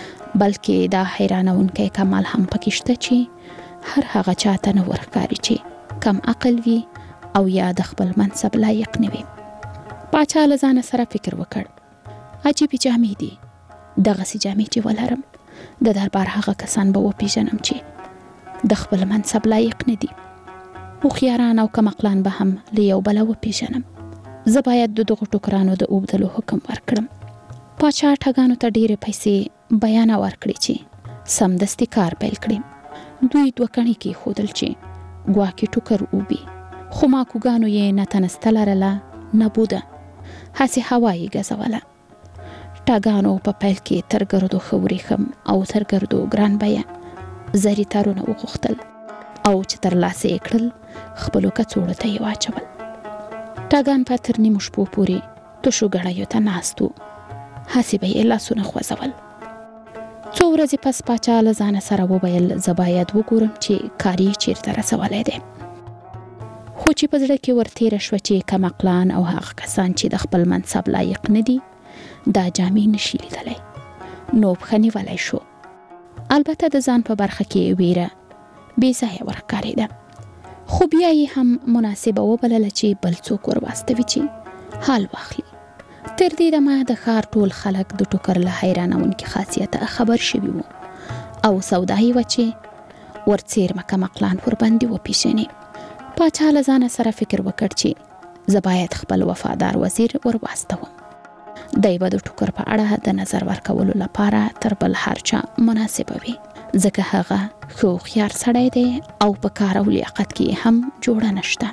بلکې دا حیرانونکی کمال هم پکې شته چې هر هغه چاته نه ورښکاري چې کم عقل وي او یا د خپل منصب لایق نه وي. پاچا له ځانه سره فکر وکړ، عجیبې جامې دي، دغسې جامې چې ولرم د دربار هغه کسان به وپېژنم چې د خپل منصب لایق نه دي. هوښیاران او کمعقلان به هم له یو بله وپېژنم. زه باید د دغو ټوکرانو د اوبدلو حکم ورکړم. پاچا ټګانو ته ډېرې پیسې بیانه ورکړې چې سمدستي کار پیل کړي. دوی 2 کڼې کېښودل چې ګواکې ټوکر اوبي، خو ماکوګانو یې نه تنسته لرله نه بوده، هسې هوا یې ګزوله. ټګانو په پیل کې تر ګردو ښه ورېښم او تر ګردو ګران بیه زري تارونه وغوښتل او چې تر لاسه یې کړل خپلو کڅوړو ته یې واچول. ټګان په تر نیمو شپو پورې تشو ګړیو ته ناست و، هسې به یې لاسونه خوځول. څو ورځې پس پاچا له ځانه سره وویل زه باید وګورم چې کار یې چیرته رسولی دی. خو چې په زړه کې ورتېره شوه چې کمعقلان او هغه کسان چې د خپل منصب لایق نه دي دا جامې نشي لیدلی، نو پښه نیولی شو. البته د ځان په برخه کې ویره بې ځایه ورښکارېده، خو بیا یې هم مناسبه وبلله چې بل څوک ور واستوي چې حال واخلي. تر دې دمه د ښار ټول خلک د ټوکر له حیرانونکي خاصیته خبر شوي وو او سودا یې وه چې ورڅېرمه کمعقلان ورباندې وپېژني. پاچا له ځانه سره فکر وکړ چې زه باید خپل وفادار وزیر ور واستوم. دی به د ټوکر په اړه د نظر ورکولو لپاره تر بل هر چا مناسبه وي، ځکه هغه ښه هوښیار سړی دی او په کار او لیاقت کې هم جوړه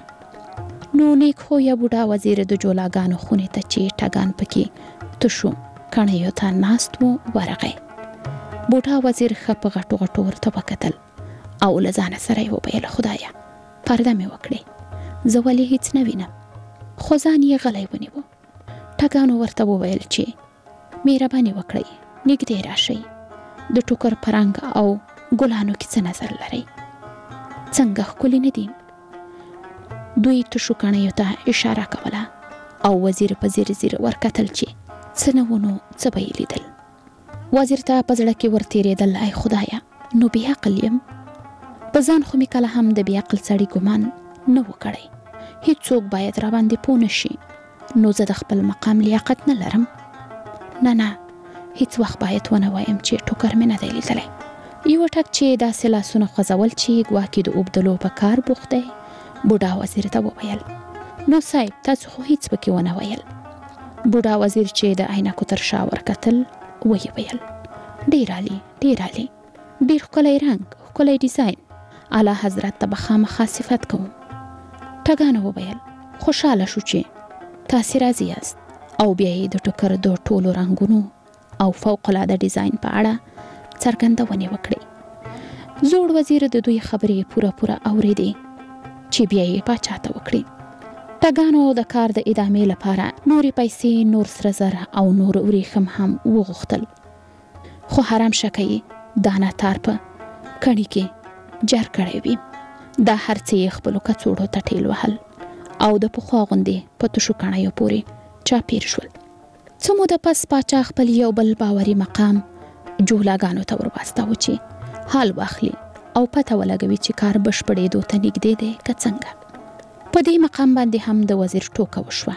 نشته. نو نیک خویه بوډا وزیر د جولاګانو خونې ته چې ټګان پکې تشو کڼیو ته ناست و ورغی. بوډا وزیر ښه په غټو غټو ورته وکتل او له ځانه سره یې وویل خدایه پرده مې وکړې، زه ولې هیڅ نه وینم. خو ځان یې غلی ونیو. ټګانو ورته وویل چې مهرباني وکړئ نږدې راشئ، د ټوکر په رنګ او ګلانو کې څه نظر لرئ؟ څنګه ښکلي نه دي؟ دوی تشو کڼیو ته اشاره کوله او وزیر په ځیر ځیر ورکتل چې څه نه و نو څه به یې لیدل. وزیر ته په زړه کې ورتېرېدل ای خدایه نو بې عقل یم، په ځان خو مې کله هم د بې عقل سړي ګمان نه و کړی. هیڅوک باید راباندې پوه نه شي نو زه د خپل مقام لیاقت نه لرم. نه هیڅ وخت باید ونه وایم چې ټوکر مې نه دی لیدلی. یو ټک چې داسې لاسونه خوځول چې ګواکې د اوبدلو په کار بوخت دی، بوډا وزیر ته وویل نو صاحب تاسو خو هیڅ پکې ونه ویل. بوډا وزیر چې د عینکو تر شا ورکتل ویې ویل ډېر عالي ډېر عالي، ډېر ښکلی رنګ ښکلی ډیزاین، اعلی حضرت ته به خامخا صفت کوم. ټګانو وویل خوشحاله شو چې تاسې راضي یاست او بیا یې د ټوکر د ټولو رنګونو او فوق العاده ډیزاین په اړه څرګندونې وکړې. زوړ وزیر د دوی خبرې پوره اورېدې چې بیا یې پاچا ته وکړې. ټګانو د کار د ادامې لپاره نورې پیسې، نور سره زر او نور وریښم هم وغوښتل، خو حرام شکه یې دا ناتار په کڼي کې جر کړی وي. دا هر څه یې خپلو کڅوړو ته ټېل وهل او د پخوا غوندې په تشو کڼیو پورې چاپېر شول. څه موده پس پاچا خپل یو بل باوري مقام جولاګانو ته ور واستاوه چې حال واخلي او پته ولګوي چې کار بشپړېدو ته نږدې دی که څنګه. په دې مقام باندې هم د وزیر ټوکه وشوه.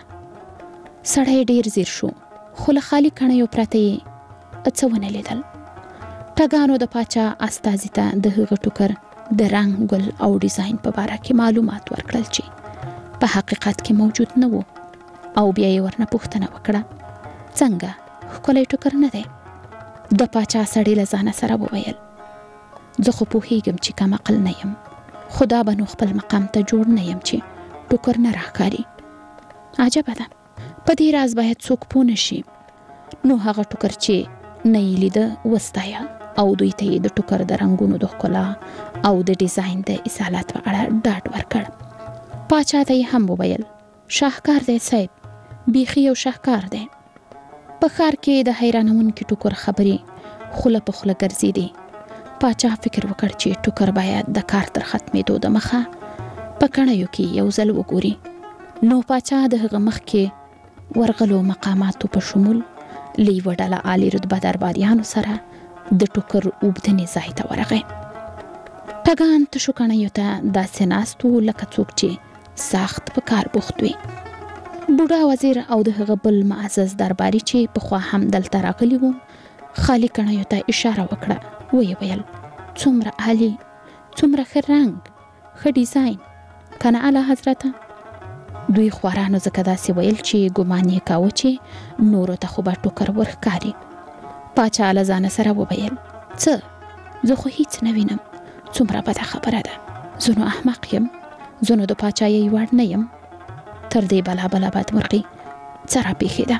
سړی ډېر زیر شو خو له خالي کڼیو پرته یې څه ونه لیدل. ټګانو د پاچا استازي ته د هغه ټوکر د رنګ ګل او ډیزاین په باره کې معلومات ورکړل چې په حقیقت کې موجود نه وو. او بیا یې ورنه پوښتنه وکړه څنګه ښکلی ټوکر نه دی؟ د پاچا سړي له ځانه سره وویل زه خو پوهیږم چې کم عقل نه یم، خو دا به نو خپل مقام ته جوړ نه یم چې ټوکر نه راښکاري. عجبه ده، په دې راز باید څوک پوه نه شي. نو هغه ټوکر چې نه یې لیده وستایه او دوی ته یې د ټوکر د رنګونو د ښکلا او د ډیزاین د اصالت په اړه ډاډ ورکړ. پاچا ته یې هم وویل شاهکار دی صاحب، بیخي یو شاهکار دی. په ښار کې د حیرانونکي ټوکر خبرې خوله په خوله ګرځېدې. پاچا فکر وکړ چې ټوکر باید د کار تر ختمېدو د مخه په کڼیو کې یو ځل وګوري. نو پاچا د هغه مخ کې ورغلو مقاماتو په شمول له یوه ډله عالي رتبه درباریانو سره د ټوکر اوبدنې ځای ته ورغی. ټګان تشو کڼیو ته داسې ناست وو لکه څوک چې سخت په کار بوخت وي. بوډا وزیر او د هغه بل معزز درباري چې پخوا هم دلته راغلي وو خالي کڼیو ته اشاره وکړه. ویې ویل څومره عالي، څومره ښه رنګ، ښه ډیزاین، کنه اعلی حضرته. دوی خوارانو ځکه داسې ویل چې ګمان یې کاوه چې نورو ته خو به ټوکر ورښکاري. پاچا له ځانه سره وویل څه زه خو هیڅ نه وینم، څومره بده خبره ده. زه نو احمق یم، زه نو د پاچایۍ وړ نه یم. تر دې بلا بلا بدمرغي څه راپېښېده؟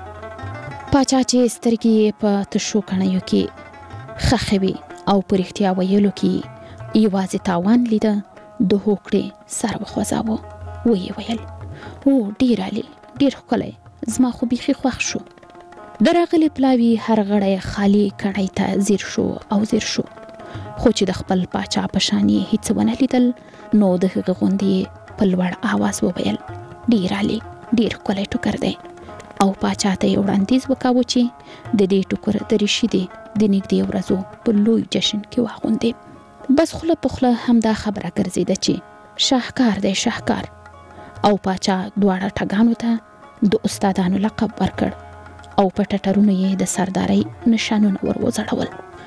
پاچا چې سترګې یې په تشو کڼیو کې ښخې وې او په رښتیا ویلو کې یوازې تاوان لیده، د هوکړې سر وخوځاوه. ویې ویل او ډېر عالي، ډېر ښکلی، زما خو بیخي خوښ شو. د راغلي پلاوي هر غړی خالي کڼۍ ته ځیر شو او ځیر شو، خو چې د خپل پاچا په شان یې هیڅ ونه لیدل نو د هغه غوندې په لوړ آواز وویل ډېر عالي، ډېر ښکلی ټوکر دی. او پاچا ته یې وړاندیز وکاوه چې د دې ټوکر د ریشي دی د نږدې ورځو په لوی جشن کې واغوندې. بس خوله په خوله همدا خبره ګرځېده چې شاهکار دی شاهکار. او پاچا دواړه ټګانو ته د استادانو لقب ورکړ او په ټټرونو یې د سردارۍ نشانونه ور وځړول.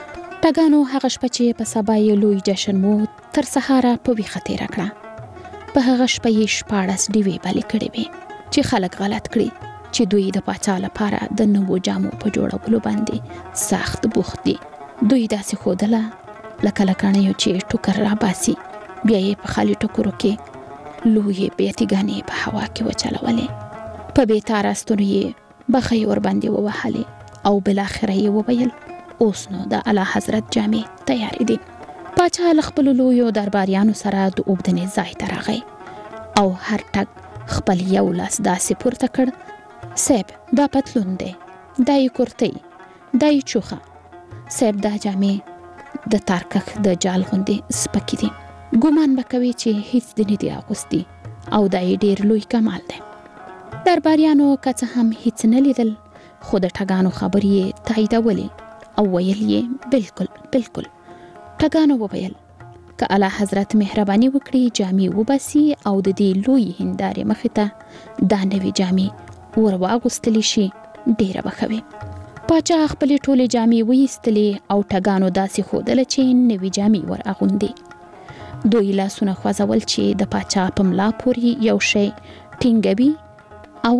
ټګانو هغه شپه چې په سبا یې لوی جشن و تر سهاره په ویښه تېره کړه. په هغه شپه یې 14 ډیوې بلې کړې وې چې خلک غلط کړي چې دوی د پاچا لپاره د نوو جامو په جوړولو باندې سخت بوخت دي. دوی داسې ښودله لکه له کڼیو چې ټوکر راباسي بیا یې په خالي ټوکرو کې لویې بیتیګانې په هوا کې وچلولې. په بېتاره ستونو یې بخۍ ورباندې ووهلې او بالاخره یې وویل اوس نو د اعلی حضرت جامې تیارې دي. پاچا له خپلو لویو درباریانو سره د اوبدنې ځای ته راغی او هر ټک خپل یو لاس داسې پورته کړ صاحب دا پتلون دی، دا یې کورتۍ، دا یې چوخه. صاحب دا جامې د تارکخ د جال غوندې سپکې دي، ګمان به کوي چې هیڅ دې نه دي اغوستي او دا یې ډېر لوی کمال دی. درباریانو که څه هم هیڅ نه لیدل خو د ټګانو خبرې یې تاییدولې او ویل یې بالکل بالکل. ټګانو وویل که اعلی حضرت مهرباني وکړي جامې وباسي او د دې لوی هندارې مخې ته دا نوې جامې ور واغوستلی شي ډېره به ښه وي. پاچا خپلې ټولې جامې ویستلې او ټګانو داسې ښودله چې نوې جامې ور اغوندي. دوی لاسونه خوځول چې د پاچا په ملا پورې یو شی ټینګوي او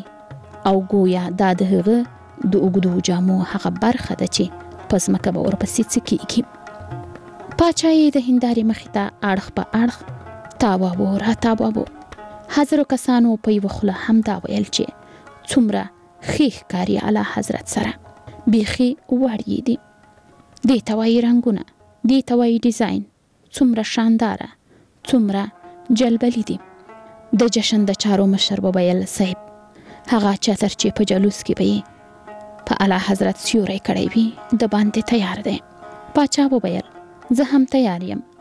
تړي او گویا دا د هغه د اوږدو جامو هغه برخه ده چې په ځمکه به ورپسې څه کېږي. پاچا یې د هندارې مخې ته اړخ په اړخ تاواوه راتاواوه. حاضرو کسانو په یوه خوله همدا ویل چې څومره ښې ښکاري اعلی حضرت سره، بیخي وړ یې دي. دې ته وایي رنګونه، دې ته وایي ډیزاین، څومره شانداره، څومره جلبلي دي. د جشن د چارو مشر وویل صاحب هغه چتر چې په جلوس کې به یې په اعلی حضرت سیوری کړی وي د باندې تیار دی. پاچا وویل زه هم تیار یم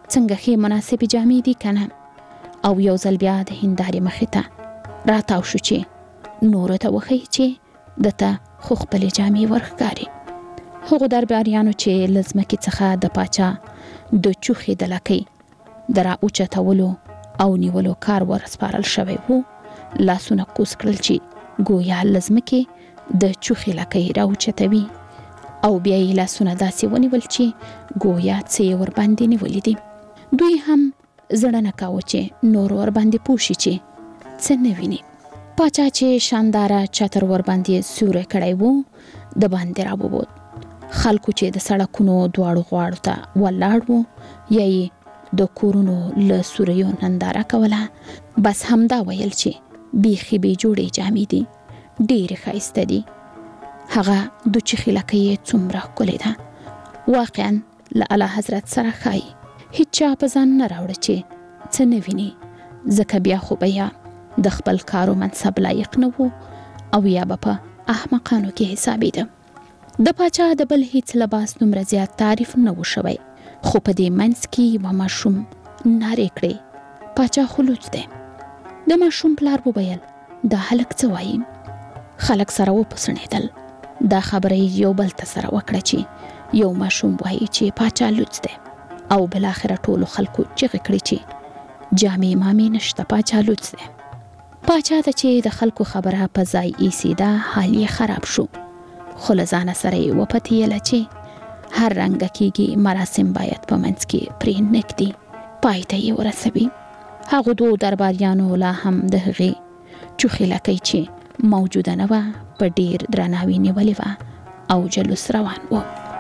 څنګه ښې مناسبې جامې دي کنه. او یو ځل بیا د هندارې مخې ته راتاو شو چې نورو ته وښیي چې دته خو خپلې جامې ورښکاري. هغو درباریانو چې له ځمکې څخه د پاچا د چوخې د لکۍ د را اوچتولو او نیولو کار ورسپارل شوی و، لاسونه کوز کړل چې ګویا له ځمکې د چوخې لکۍ را اوچتوي، او بیا یې لاسونه داسې ونیول چې ګویا څه یې ورباندې نیولي دي. دوی هم زړه نه کاوه چې نور ورباندې پوه شي چې څه نه ویني. پاچا چې شانداره چتر ورباندې سیوری کړی و د باندې راووت. خلکو چې د سړکونو دواړو غاړو ته ولاړ وو یا یې د کورونو له سوریو ننداره کوله، بس همدا ویل چې بیخي بې جوړې جامې دي، ډېرې ښایسته دي. هغه د چیخې لکۍ یې څومره ښکلې ده، واقعا له اعلی حضرت سره ښایي. هیڅ چا په ځان نه راوړه چې څه نه ویني، ځکه بیا خو به یا د خپل کار و منصب لایق نه و او یا به په احمقانو کې حسابېده. د پاچا د بل هیڅ لباس دومره زیات تعریف نه و شوی، خو په دې منځ کې یوه ماشوم نارې کړې، پاچا خو لوڅ دی. د ماشوم پلار وویل دا هلک څه وایي؟ خلک سره وپسڼېدل. دا خبره یو بل ته سره وکړه چې یو ماشوم وایي چې پاچا لوڅ دی، او بالاخره ټولو خلکو چیغې کړې چې جامې مامې نشته، پاچا لوڅ دی. پاچا ته چې د خلکو خبره په ځای ایسېده، حال یې خراب شو، خو له ځانه سره یې وپتېیله چې هر رنګه کېږي مراسم باید په منځ کې پرې نږدي پای ته یې ورسوي. هغو دوو درباریانو لا هم د هغې چوخې لکۍ چې موجوده نه وه په ډېر درناوي نیولې وه او جلوس روان و.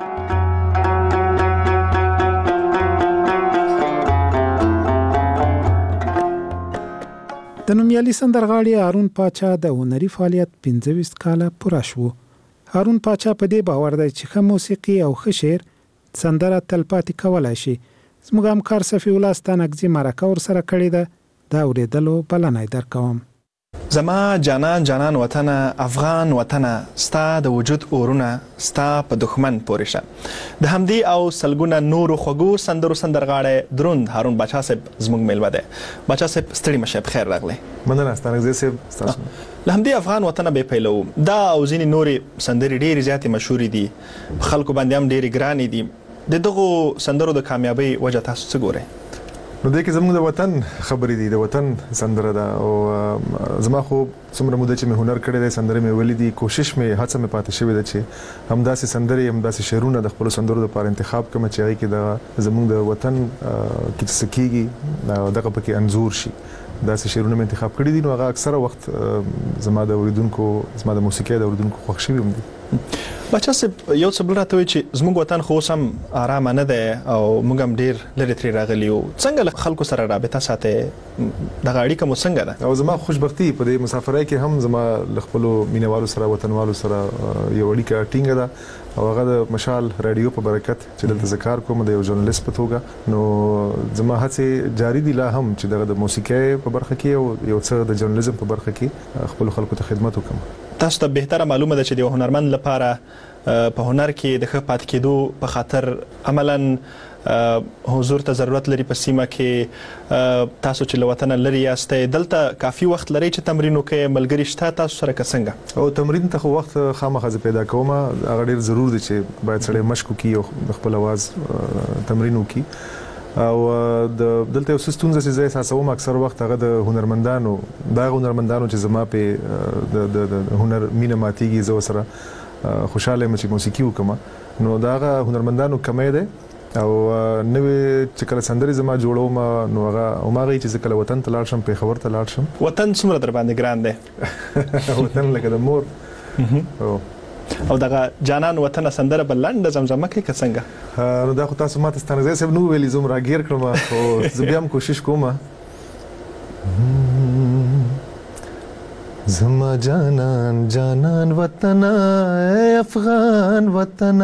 د نومیالي سندرغاړي هارون پاچا د هنري فعالیت 25 کاله پوره شو. هارون پاچا په دې باور دی چې ښه موسیقي او ښه شعر سندره تلپاتې کولی شي. زموږ همکار صفي الله ستانکزي مرکه ورسره کړې ده، د اورېدلو بلنه یې درکوم. زما جانان جانان وطنه، افغان وطنه، ستا د وجود اورونه ستا په دښمن پورې شه. د همدې او سلګونه نورو خوږو سندرو سندرغاړی دروند هارون پاچا صاحب زموږ میلمه دی. پاچا صاحب ستړي مه شئ، بخیر راغلی. مننه ستانکزي صاحب ستاسو. له همدې افغان وطنه به پیلو. دا او ځینې نورې سندرې ډېرې زیاتې مشهورې دي، خلکو باندې هم ډېرې ګرانې دي. د دغو سندرو د کامیابۍ وجه تاسو څه ګورئ؟ نو دې کې زموږ د وطن خبرې دي، د وطن سندره ده. او زما خو څومره موده چې مې هنر کړی دی، سندرې مې ویلي دي، کوشش مې هڅه مې پاتې شوې ده چې همداسې سندرې همداسې شعرونه د خپلو سندرو لپاره انتخاب کړم چې هغې کې د زموږ د وطن کې څه کېږي دغه پکې انځور شي. داسې شعرونه مې انتخاب کړي دي، نو هغه اکثره وخت زما د اوریدونکو، زما د موسیقۍ د اوریدونکو خوښ شوي هم دي. پاچا صاحب یو څه بل راته وایي چې زموږ وطن خو اوس هم ارامه نه دی او موږ هم ډېر لرې ترې راغلي یو. څنګه له خلکو سره رابطه ساتئ؟ دغه اړیکه مو څنګه ده؟ او زما خوشبختي په دې مسافرۍ کې هم زما له خپلو مینهوالو سره، وطنوالو سره یو اړیکه ټینګه ده، او هغه د مشال رادیو په برکت چې دلته زه کار کوم د یو ژورنالیست په توګه. نو زما هڅې جاري دي لا هم چې دغه د موسیقۍ په برخه کې او یو څه د ژورنالیزم په برخه کې خپلو خلکو ته خدمت وکړم. تاسو ته بهتره معلومه ده چې د یو هنرمند لپاره په هنر کې د ښه پاتې کېدو په خاطر عملاً حضور ته ضرورت لري. په سیمه کې تاسو چې له وطنه لرې یاستئ، دلته کافي وخت لرئ چې تمرین وکړئ؟ ملګري شته تاسو سره که څنګه؟ او تمرین ته خو وخت خامخا زه پیدا کوم، هغه ډېر ضرور دی چې باید سړی مشق وکړي او د خپل اواز تمرین وکړي. او دلته یو څه ستونزه چې زه احساسوم اکثر وخت هغه د هنرمندانو، دغه هنرمندانو چې زما په د هنر مینه ماتېږي، زه ورسره خوشاله یم چې موسیقي وکړم، نو دغه هنرمندانو کمی دی. او نوې چې کله سندرې زما جوړوم نو هغه هماغه چې زه کله وطن ته لاړ شم، پېښور ته لاړ شم. وطن څومره در باندې ګران دی؟ وطن لکه د مور. او دغه جانان وطن سندره بل لنډه زمزمه کوي که څنګه؟ نو دا خو تاسو ماته ستانکزي صاحب نو ویلي، زه هم راګیر کړم، خو زه بیا هم کوشش کوم. زما جانان جانان وطن اے افغان وطن،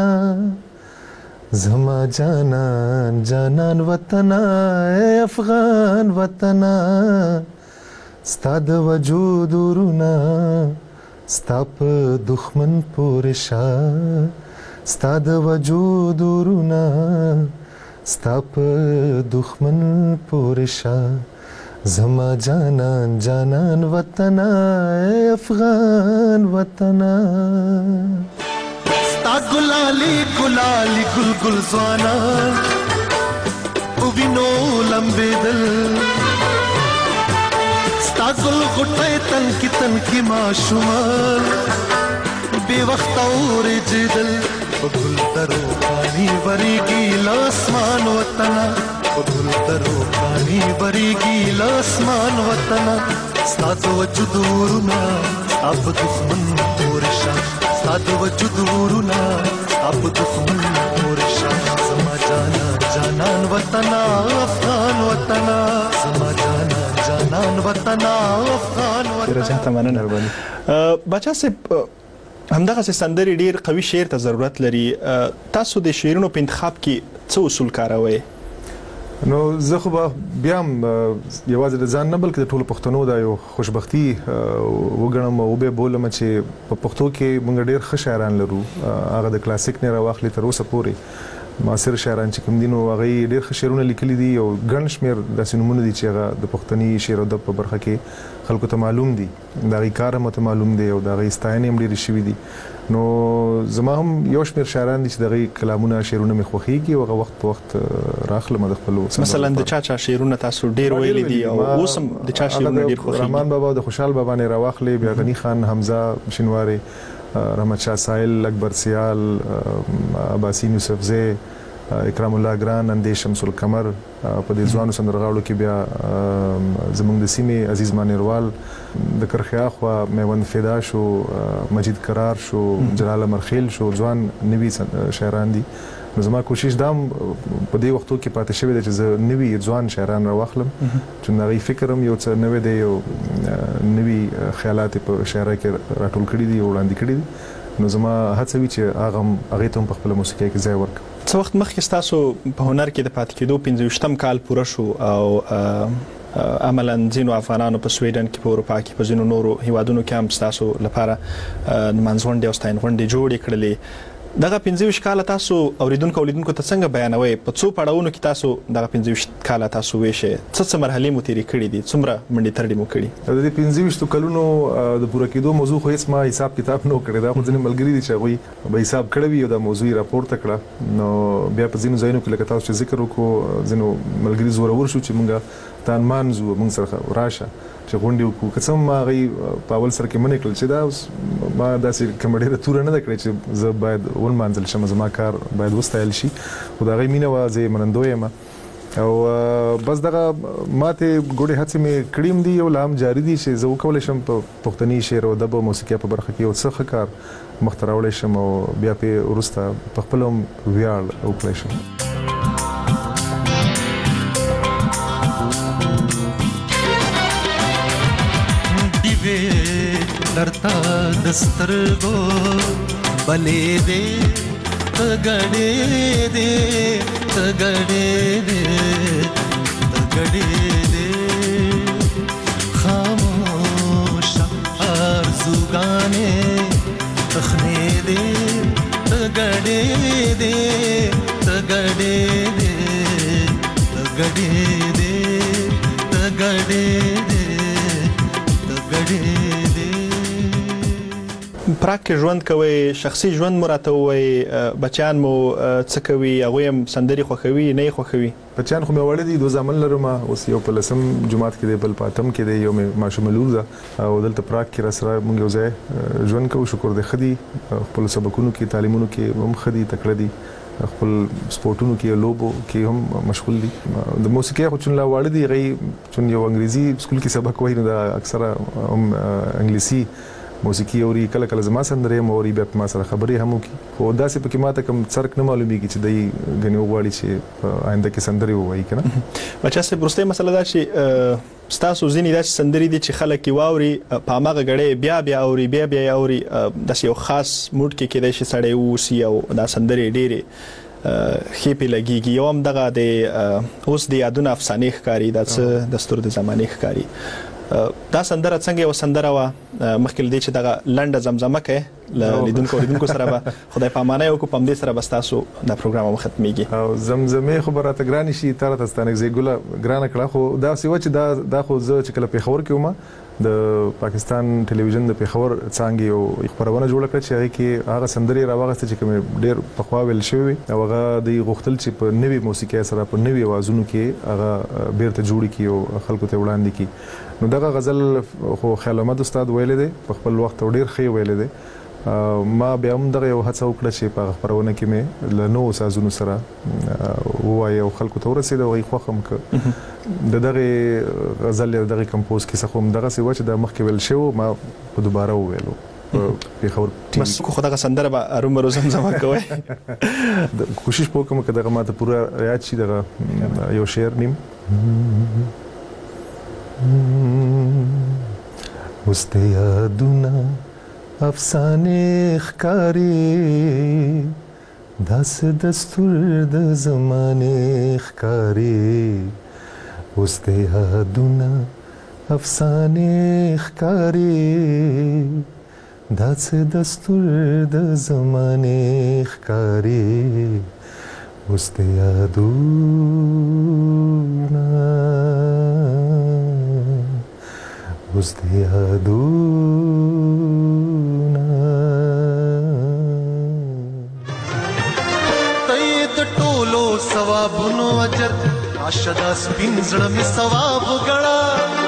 زما جانان جانان وطن اے افغان وطن، ستا د وجود ورونه ستا په دښمن پورې شه، ستا د وجود ورونه ستا په دښمن پورې شه زما جانان جانان وطن افغان وطن ستا ګلالي ګلالي ګل ګل ځوانان او وینو لمبېدل ستا ګل غټۍ تنکي ماشومان بې وخته اورېدل په ګل ترو پاڼې ورېږي له اسمان وطنه په ګل ترو پاڼې ورېږي له اسمان وطنه ستا د وجود ورونه ستا په دښمن پورې شه ستا د وجود ورونه ستا په دښمن پورې شه زما جانان جانان وطنه افغان وطنه زما جانان جانان وطنه افغان وطنه. زیاته مننه بچا صاحب. همدغه سندري ډیر قوي شعر ته ضرورت لري. تاسو د شعرونو په انتخاب کې څه اصول کاروئ؟ نو زه خو بیا هم یوازې د ځان نه بلکې د ټولو پښتنو دا یو خوشبختي وګڼم او به بولم چې په پښتو کې موږ ډیر ښه شاعران لرو. هغه د کلاسیک نه راوخلي تر اوسه پورې معاصر شاعران چې کوم دي نو هغه ډیر ښه شعرونه لیکلي دي او ګڼ شمېر داسې نومونه دي چې هغه د پښتني شعر او ادب په برخه کې خلکو ته معلوم دي. دا غي کار هم ته معلوم دی او دا غي ستاینې هم ډېرې شوي دي. نو زما هم یو شمېر شاعران دي چې د غي کلامونه شعرونه مې خوښیږي او هغه وخت په وخت راخلم د خپلو. مثلا د چا شعرونه تاسو ډېر ویلي دي او اوس هم د چا شعرونه ډېر خوښیږي؟ رحمان بابا د خوشحال بابا نه راوخلي، بیا غنی خان، حمزه شینواری، رحمت شاه سائل، اکبر سیال، عباسین یوسفزی، اکرام الله ګران، اندیش شمس القمر. په دې ځوانو سندرغاړو کې بیا زمونږ د سیمې عزیز مانیروال، د کرخیا خوا میوند فدا شو، مجید قرار شو، جلال مرخیل شو، ځوان نوي شاعران دي. نو زما کوشش دا په دې وختو کې پاتې شوی دی چې زه نوي ځوان شاعران راواخلم چې هغوی فکر هم یو څه نوی دی او نوي خیالات په شاعرۍ کې راټول کړي دي او وړاندې کړي دي. نو زما هڅه وي چې هغې ته هم په خپله موسیقۍ کې ځای ورکړم. څه وخت مخکې ستاسو په هنر کې د پاتې کېدو 25م کال پوره شو او عملاً ځینو افغانانو په سویډن کې، په اروپا کې، په ځینو نورو هیوادونو کې هم ستاسو لپاره نمانځغونډې او ستاینغونډې جوړې کړلې. دغه 25 کاله تاسو اوریدونکو ته څنګه بیانوي؟ په څو پړاوونو کې تاسو دغه 25 کاله تاسو ویشه څه مرحلې مو تیرې کړې دي؟ څومره منډې ترډې مو کړې؟ د دې 25 کلونو د پوره کېدو موضوع خو هیڅ ما حساب کتاب نه کړی. دا خو ځینې ملګري دي چې هغوی به حساب کړی وي او دا موضوع یې راپورته کړه. نو بیا په ځینو ځایونو کې لکه تاسو چې ذکر وکړو، ځینو ملګري زورور شو چې موږ ته نمانځو، موږ سره راشه چې غونډې وکړو. که څه هم ما هغوی په اول سر کې منې کړل چې دا ما داسې کومه ډېره توره نه ده کړې چې زه باید ونمانځل شم، زما کار باید وستایل شي. خو د هغوی مینه وه، زه یې منندوی یم او بس دغه ماتې ګوډې هڅې مې کړي هم دي او لا هم جاري دي چې زه وکولی شم په پښتني شعر او ادب او موسیقۍ په برخه کې یو څه ښه کار مخته راوړی شم او بیا پرې وروسته په خپله هم ویاړ وکړی شم. درتا دسترګو بلې دې تګړې دې خاموش ارزوګانې تخنې دې تګړې دې پراګ کې ژوند کوئ، شخصي ژوند مو راته ووایئ، بچیان مو څه کوي؟ هغوی هم سندرې خوښوي نه یې خوښوي؟ بچیان خو مې واړه دي، 2 زامن لرم. اوس یو په 10م جماعت کې دی، بل په 8م کې دی، یو مې ماشومه لور ده او دلته پراګ کې راسره موږ یو ځای ژوند کوو. شکر دی ښه دي، خپلو سبقونو کې تعلیمونو کې هم ښه دي، تکړه دي، خپل سپورټونو کې لوبو کې هم مشغول دي. د موسیقۍ خو چون لا واړه دي، هغوی چون یو انګریزي سکول کې سبق وایي نو دا اکثره هم انګلیسي موسیقي اوري، کله کله زما سندرې هم اوري، بیا په ما سره خبرې هم وکړي. خو داسې پکې ماته کوم څرک نه معلومیږي چې دی ګنې وغواړي چې په آینده کې سندرې ووایي که نه. بچا صاحب، وروستۍ مسله دا چې ستاسو ځینې داسې سندرې دي چې خلک یې واوري، په هماغه ګړۍ بیا اوري، بیا یې اوري، داسې یو خاص موډ کې کیدای شي سړی واوسي او دا سندرې ډېرې ښې پې لګېږي. یو هم دغه د اوس د یادونه افسانې ښکاري، دا څه دستور د زمانې ښکاري. دا سندره څنګه یو سندره وا مخکې لدی چې دغه لنډه زمزمه کې لیدونکو سره به خدای پامانه یو کو پم دې سره بستاسو دا پروګرام ختميږي او زمزمه خبره تګرانی شي تر تستانه زیګوله ګرانه کړه خو دا سی و چې دا خو زه چې کله پیښور کې ومه د پاکستان ټلویزیون د پیښور څنګه یو خبرونه جوړ کړ چې هغه کې هغه سندري راوغسته چې کوم ډیر پخوا ویل شوی او هغه د غختل چې په نوې موسیقي سره په نوې आवाजونو کې هغه بیرته جوړ کی او خلکو ته وړاندې کی نو دغه غزل خو خیال احمد استاد ویل دی په خپل وخت ډیر ښه ویل دی ما بیا هم دغه یو هڅه وکړه چې په خبرونه کې مې لنو سازونو سره وایي او خلکو ته ورسېد او خوښم ک دغه غزل دغه کمپوز کې څه هم دغه سی و چې د مخکې ویل شو ما په دوباره ویلو په خبر بس خو دغه سندره به ارومرو زمزمه کوي کوشش وکم چې دغه ماته پوره یاد شي دغه یو شعر نیم مسته یادونه افسانه ښکاری داس دستور د زمانه ښکاری اوس د یادونه افسانه ښکاری داس دستور د زمانه ښکاری اوس د یادونه اوس د یادونه ثوابونو اجر عاشدا سپین زړه می ثواب غړا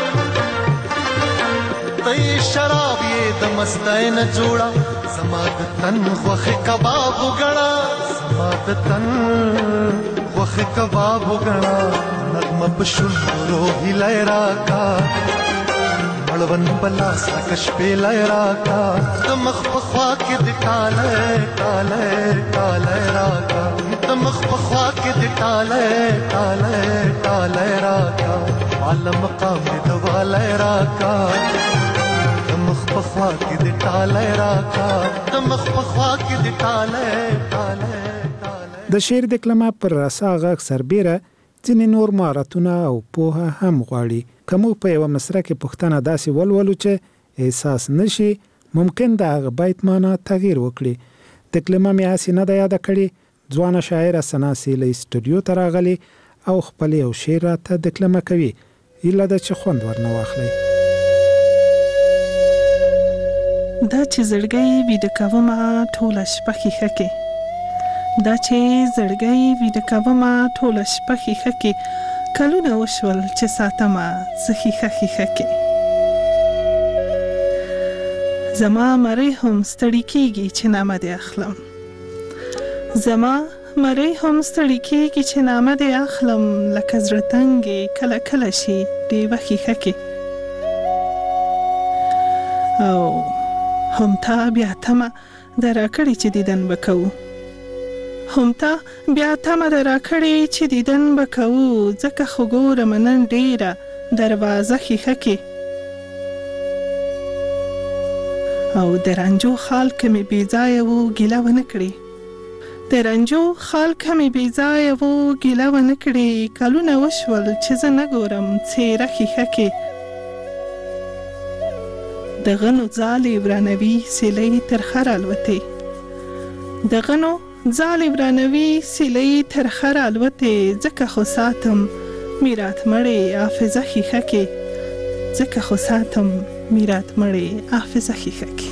تې شراب یې د مستای نه جوړا زما د تن خوخ کباب غړا زما د تن خوخ کباب غړا نغمه بشورو هلای راکا مړون بلاس کش په لای راکا د مخ په خوا کې د کاله کاله کاله راکا مخ په خوا کې د ټاله ټاله ټاله راکا عالم مقام د واله راکا مخ په خوا کې د ټاله راکا مخ په خوا کې د ټاله ټاله د شعر د کلمه پر راساغه سربېره ځینې نور مهارتونه او پوهه هم غواړي کوم په یو مسره کې پښتنه داسې ولولو چې احساس نشي ممکن دا بیت معنا تغییر وکړي د کلمه مې اسی نه د یاد کړي ځوان شاعر سناسي له استودیو ته راغلی او خپل یو شعر ته دکلمه کوي اله د چ خوند ورنه واخلي دا چې زړګي وي د کومه ټوله شپه خکې دا چې زړګي وي د کومه ټوله شپه خکې کلونه وشول چې ساتمه زخي خکې زما مری هم ستړي کیږي چې نامه دې اخلم زما مری هم ستړي کیږي چې نامه دې اخلم لکه زړه تنګې کله کله شي ډېوه ښیښه کې او هم تا بیا تمه د راکړې چې دیدن به کوو هم تا بیا تمه د راکړې چې دیدن به کوو ځکه خو ګورم نن ډېره دروازه ښیښه کې او د رنجو خال که مې بېځایه و ګیله ونه کړې د رنجو خال که مې بېځایه و ګیله ونه کړې کلونه وشول چې زه نه ګورم څېره ښیښه کې د غنو ځالې ورانوي سیلۍ تر خر الوتې د غنو ځالې ورانوي سیلۍ تر خر الوتې ځکه خو ساتم میرات مړې حافظه ښیښه کې ځکه خو ساتم میرات مړې حافظه ښیښه کې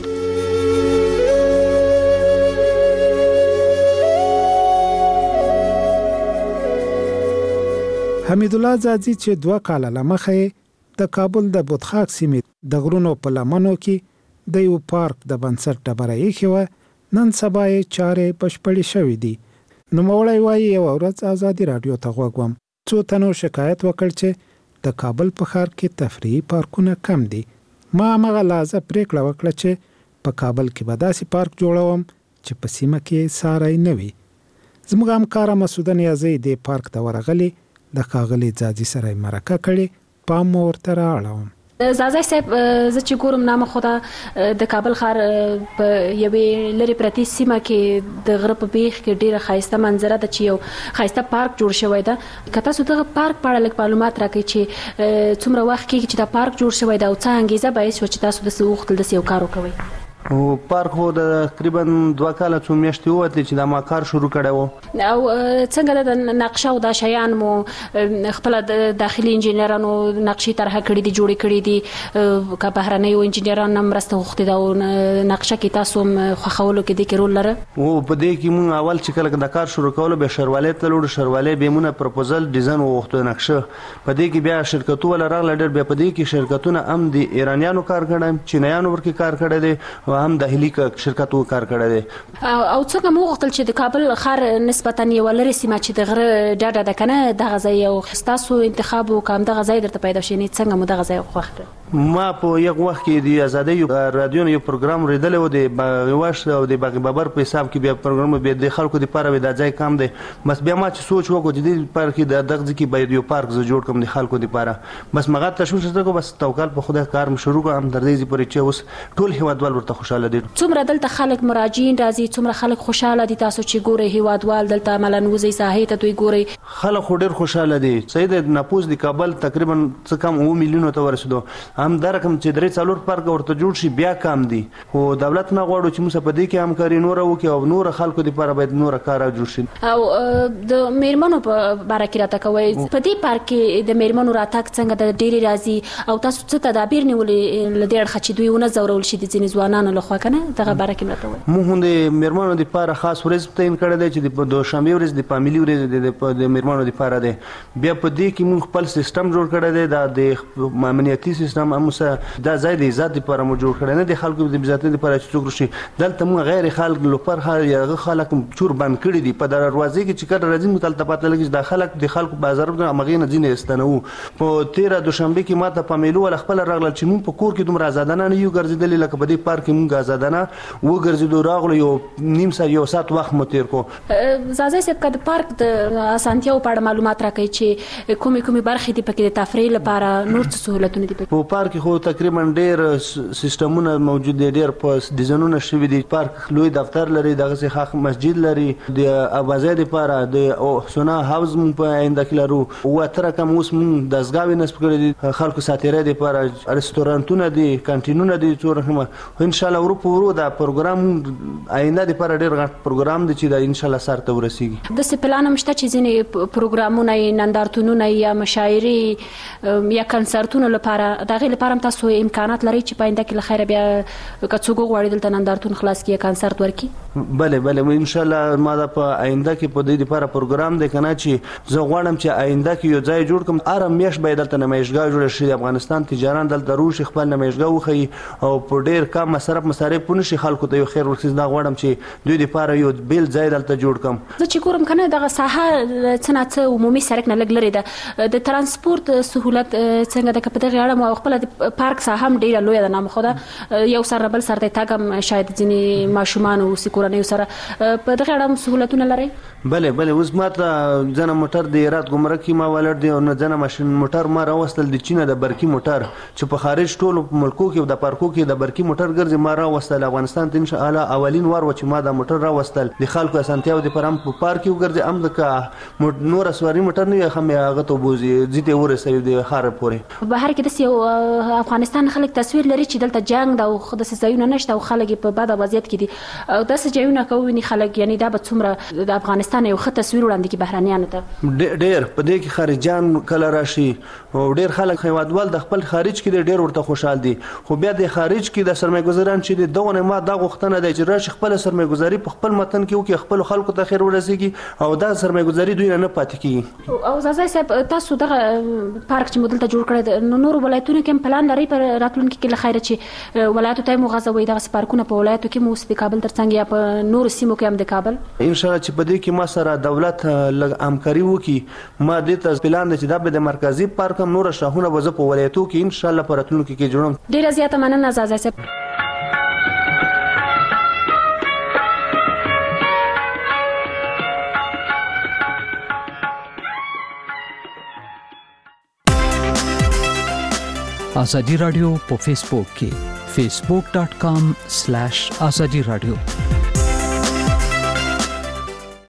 حمید الله زادزی چې 2 کاله لمخه د کابل د بوتخاک سیمې د غرونو په لمنو کې د یو پارک د بنسټ ډبره ایښې وه نن سبا یې چارې بشپړې شوې دي نوموړی وایي یوه ورځ ازادي راډیو ته غوږ وم څو تنو شکایت وکړ چې د کابل په ښار کې تفریحي پارکونه کم دي ما همغه لحظه پریکړه وکړه چې په کابل کې به داسې پارک جوړوم چې په سیمه کې ساری نه وي زموږ همکاره مسعوده نیازی دې پارک ته ورغلې د ښاغلي ځاځي سره مرکه کړې پام مو ورته رااړوم زازای صاحب زه چې ګورم نامه خدا د کابل ښار په یوې لرې پرتې سیمه کې د غره په بیخ کې ډیره ښایسته منظره ده چې یو ښایسته پارک جوړ شوی ده. که تاسو دغه پارک په اړه لږ معلومات راکړئ چې څومره وخت کېږي چې دا پارک جوړ شوی ده او څه انګیزه باعث شوه چې تاسو داسې وغوښتل داسې یو کار وکوئ؟ پارک خو د تقریبا 2 کاله څو میاشتې ووتلې چې دا ما کار شروع کړی و. او څنګه د نقشه او دا شیان مو خپل د داخلي انجینرانو نقشې طرحه کړې دي جوړې کړې دي که بهرنیو انجینرانو مرسته غوښتې ده او نقشه کې تاسو خوښولو کې دې کې رول لره؟ او په دې کې مونږ اول چې کله د کار شروع کولو به شروالۍ ته لاړو، شروالۍ به مونږ پروپوزل ډیزاین وغوښتو نقشه. په دې کې بیا شرکتو ولا راغله ډېر، بیا په دې کې شرکتونه هم د ایرانیانو کار کړی، چینایانو ورکې کار کړی دی، هم داخلي شرکتو کار کړی دی. او څنګه مو غوښتل چې د کابل ښار نسبتا یو لرې سیمه چې د غره ډډه ده کنه دغه ځای یو ستاسو انتخاب او کوم دغه ځای درته پیدا شي، څنګه مو دغه ځای خوښ کړ؟ ما په یو وخت کې د ازادۍ رادیو یو پروګرام ریدل و د باغواش او د باغ بابر په حساب کې بیا پروګرام به د خلکو لپاره د ځای کم دی. بس بیا ما چې سوچ وکړ چې د پارک کې د دغه کې باید یو پارک جوړ کوم د خلکو لپاره. بس مغه تشویش وکړ، بس توکل په خدای کار م شروع کړم. تر دې پورې چې اوس ټول هیوادوال ورته خوشاله دي. څومره دلته خلک مراجعین راځي، څومره خلک خوشاله دي تاسو چې ګوري هیوادوال دلته عملاً وزي ساحې ته دوی ګوري؟ خلک ډېر خوشاله دي. سید نپوز د کابل تقریبا څه کم 9 میلیونو ته ورسېدو. هم دا رقم چې 3-4 پارک ورته جوړ شي بیا کم دي، خو دولت نه غواړو چې موږ په دې کې همکاري نور وکړو او نور خلکو لپاره باید نور کار جوړ شي. او د میرمنو په باره کې راته کوي په دې پارک کې د میرمنو راتګ څنګه د ډېری راځي او تاسو څه تدابیر نیولې لدې اړخه چې دوی ونه زورول شي د ځینې ځوانانو لخوا کنه دغه باره کې راته وایي؟ موږ د میرمنو لپاره خاص ورځ تعین کړی دی چې د دوشنبه ورځ د فاميلي ورځ د میرمنو لپاره دی. بیا په دې کې موږ خپل سیستم جوړ کړی دی، دا د امنیتي سیستم اموسه دا ځای د عزت لپاره مو جوړ کړی نه د خلکو د عزت لپاره چې څوک راشي. دلته موږ غیر خلک لپاره هغه خلک چور بند کړی دي په دروازې کې چې کله راځي متل ته پته لګي د خلکو بازار د امغې نه ځینې استنو. په 13 دوشنبه کې ماته په میلو ول خپل راغله چې موږ په کور کې دومره آزادانه نه یو ګرځیدل لکه په دې پارک کې موږ آزادانه و ګرځیدو راغلو. یو نیم ساعت یو ساعت وخت مو تیر کو. زازای صاحب که د پارک د اسانتیاو په اړه معلومات راکړئ چې کومې برخې دي پکې د تفریح لپاره نور څه سہولتونه دي؟ په پارک خو تقریبا ډېر سیستمونه موجود دي، ډېر په ډیزاینونه شوي دي. پارک لوی دفتر لري، دغه خاص مسجد لري، د اوازې لپاره د سونا هاوس په آینده کې لرو. او تر کوم اوس موږ دزګاوي نسب کړی دي خلکو ساتیرې لپاره، رستورانتونه دي، کانتینونه دي. څو ان شاء الله ورو دا پروګرام آینده لپاره ډېر غټ پروګرام دی چې دا ان شاء الله سره ته ورسیږي. د سپلان مشته چې ځینې پروګرامونه نندارتونونه یا مشاعرې یا کنسرتونو لپاره دغه لپاره هم تاسو امکانات لري چې پاینده کې لخيره بیا که څوک غواړي دلته نندارتون خلاص کړي کنسرت ورکړي؟ بله ان شاء الله ما دا په آینده کې په دې لپاره پروګرام دی کنه چې زه غواړم چې آینده کې یو ځای جوړ کوم. ارم میش به دلته نمایشګاه جوړ شي، افغانستان تجاران دلته روش خپل نمایشګاه وخی او په ډېر کم مصرف پونه شي خلکو ته یو خیر ورسېږي. دا غواړم چې دوی لپاره یو بیل ځای دلته جوړ کوم. زه چې ګورم کنه دغه ساحه څه عمومي سړک نه لګ لري ده د ترانسپورت سہولت څنګه د په دغه اړه مو خپل پارک ساحه هم ډیره لوی ده، نه خو یو سره بل سره تاګم شاید ځینې ماشومان او سکورانه سره په دغه اړه سہولتونه لري؟ بله اوس ماته ځنه موټر د هرات ګمرک کې ما ولر دی او نه ځنه ماشین موټر ما راوستل د چینه د برقي موټر چې په خارج ټولو ملکو کې د پارکو کې د برقي موټر ګرځي ما راوستل. افغانستان ته ان شاء الله اولین وار و چې ما د موټر راوستل د خلکو اسانتیاو د پرم په پارک کې ګرځي ام د نور سواري موټر نه هم هغه ته بوزي ځته ورسوي د خار پورې. بهر کې د یو افغانستان خلک تصویر لري چې دلته جنگ دا او خدای ځایونه نشته او خلک په بد وضعیت کې دي او داسې ځایونه کوي خلک، یعنی دا به څومره د افغانستان یو ښه تصویر وړاندې کې بهرانيانو ته ډېر په دې کې خارجيان کله راشي او ډېر خلک هیوادوال د خپل خارج کې ډېر ورته خوشحال دي. خو بیا د خارج کې د سرمایه‌ګذاران چې دغه ما دا غوښتنه ده چې راشي خپل سرمایه‌ګذاري په خپل متن کې وکړي، خپل خلکو ته خیر ورسیږي او دا سرمایه‌ګذاري دوی نه پاتې کیږي. او زازای صاحب تاسو دغه پارک چې مدلته جوړ کړی د نور ولایتونو کې پلان لري پر راتلونکي کې لخيره چې ولایتو ته مو غزوي دغه پارکونه په ولایتو کې مو د کابل ترڅنګ یا په نور سیمو کې هم د کابل ان شاء الله چې په دې کې ما سره دولت لږ همکاري وکړي. ما دې ته پلان دی چې دا به د مرکزی پارک هم نور شاهونه وځ په ولایتو کې ان شاء الله په راتلونکي کې جوړم. ډیره زیاته مننه زازای صاحب. ازادي رادیو په فیسبوک کې facebook.com/azadi radio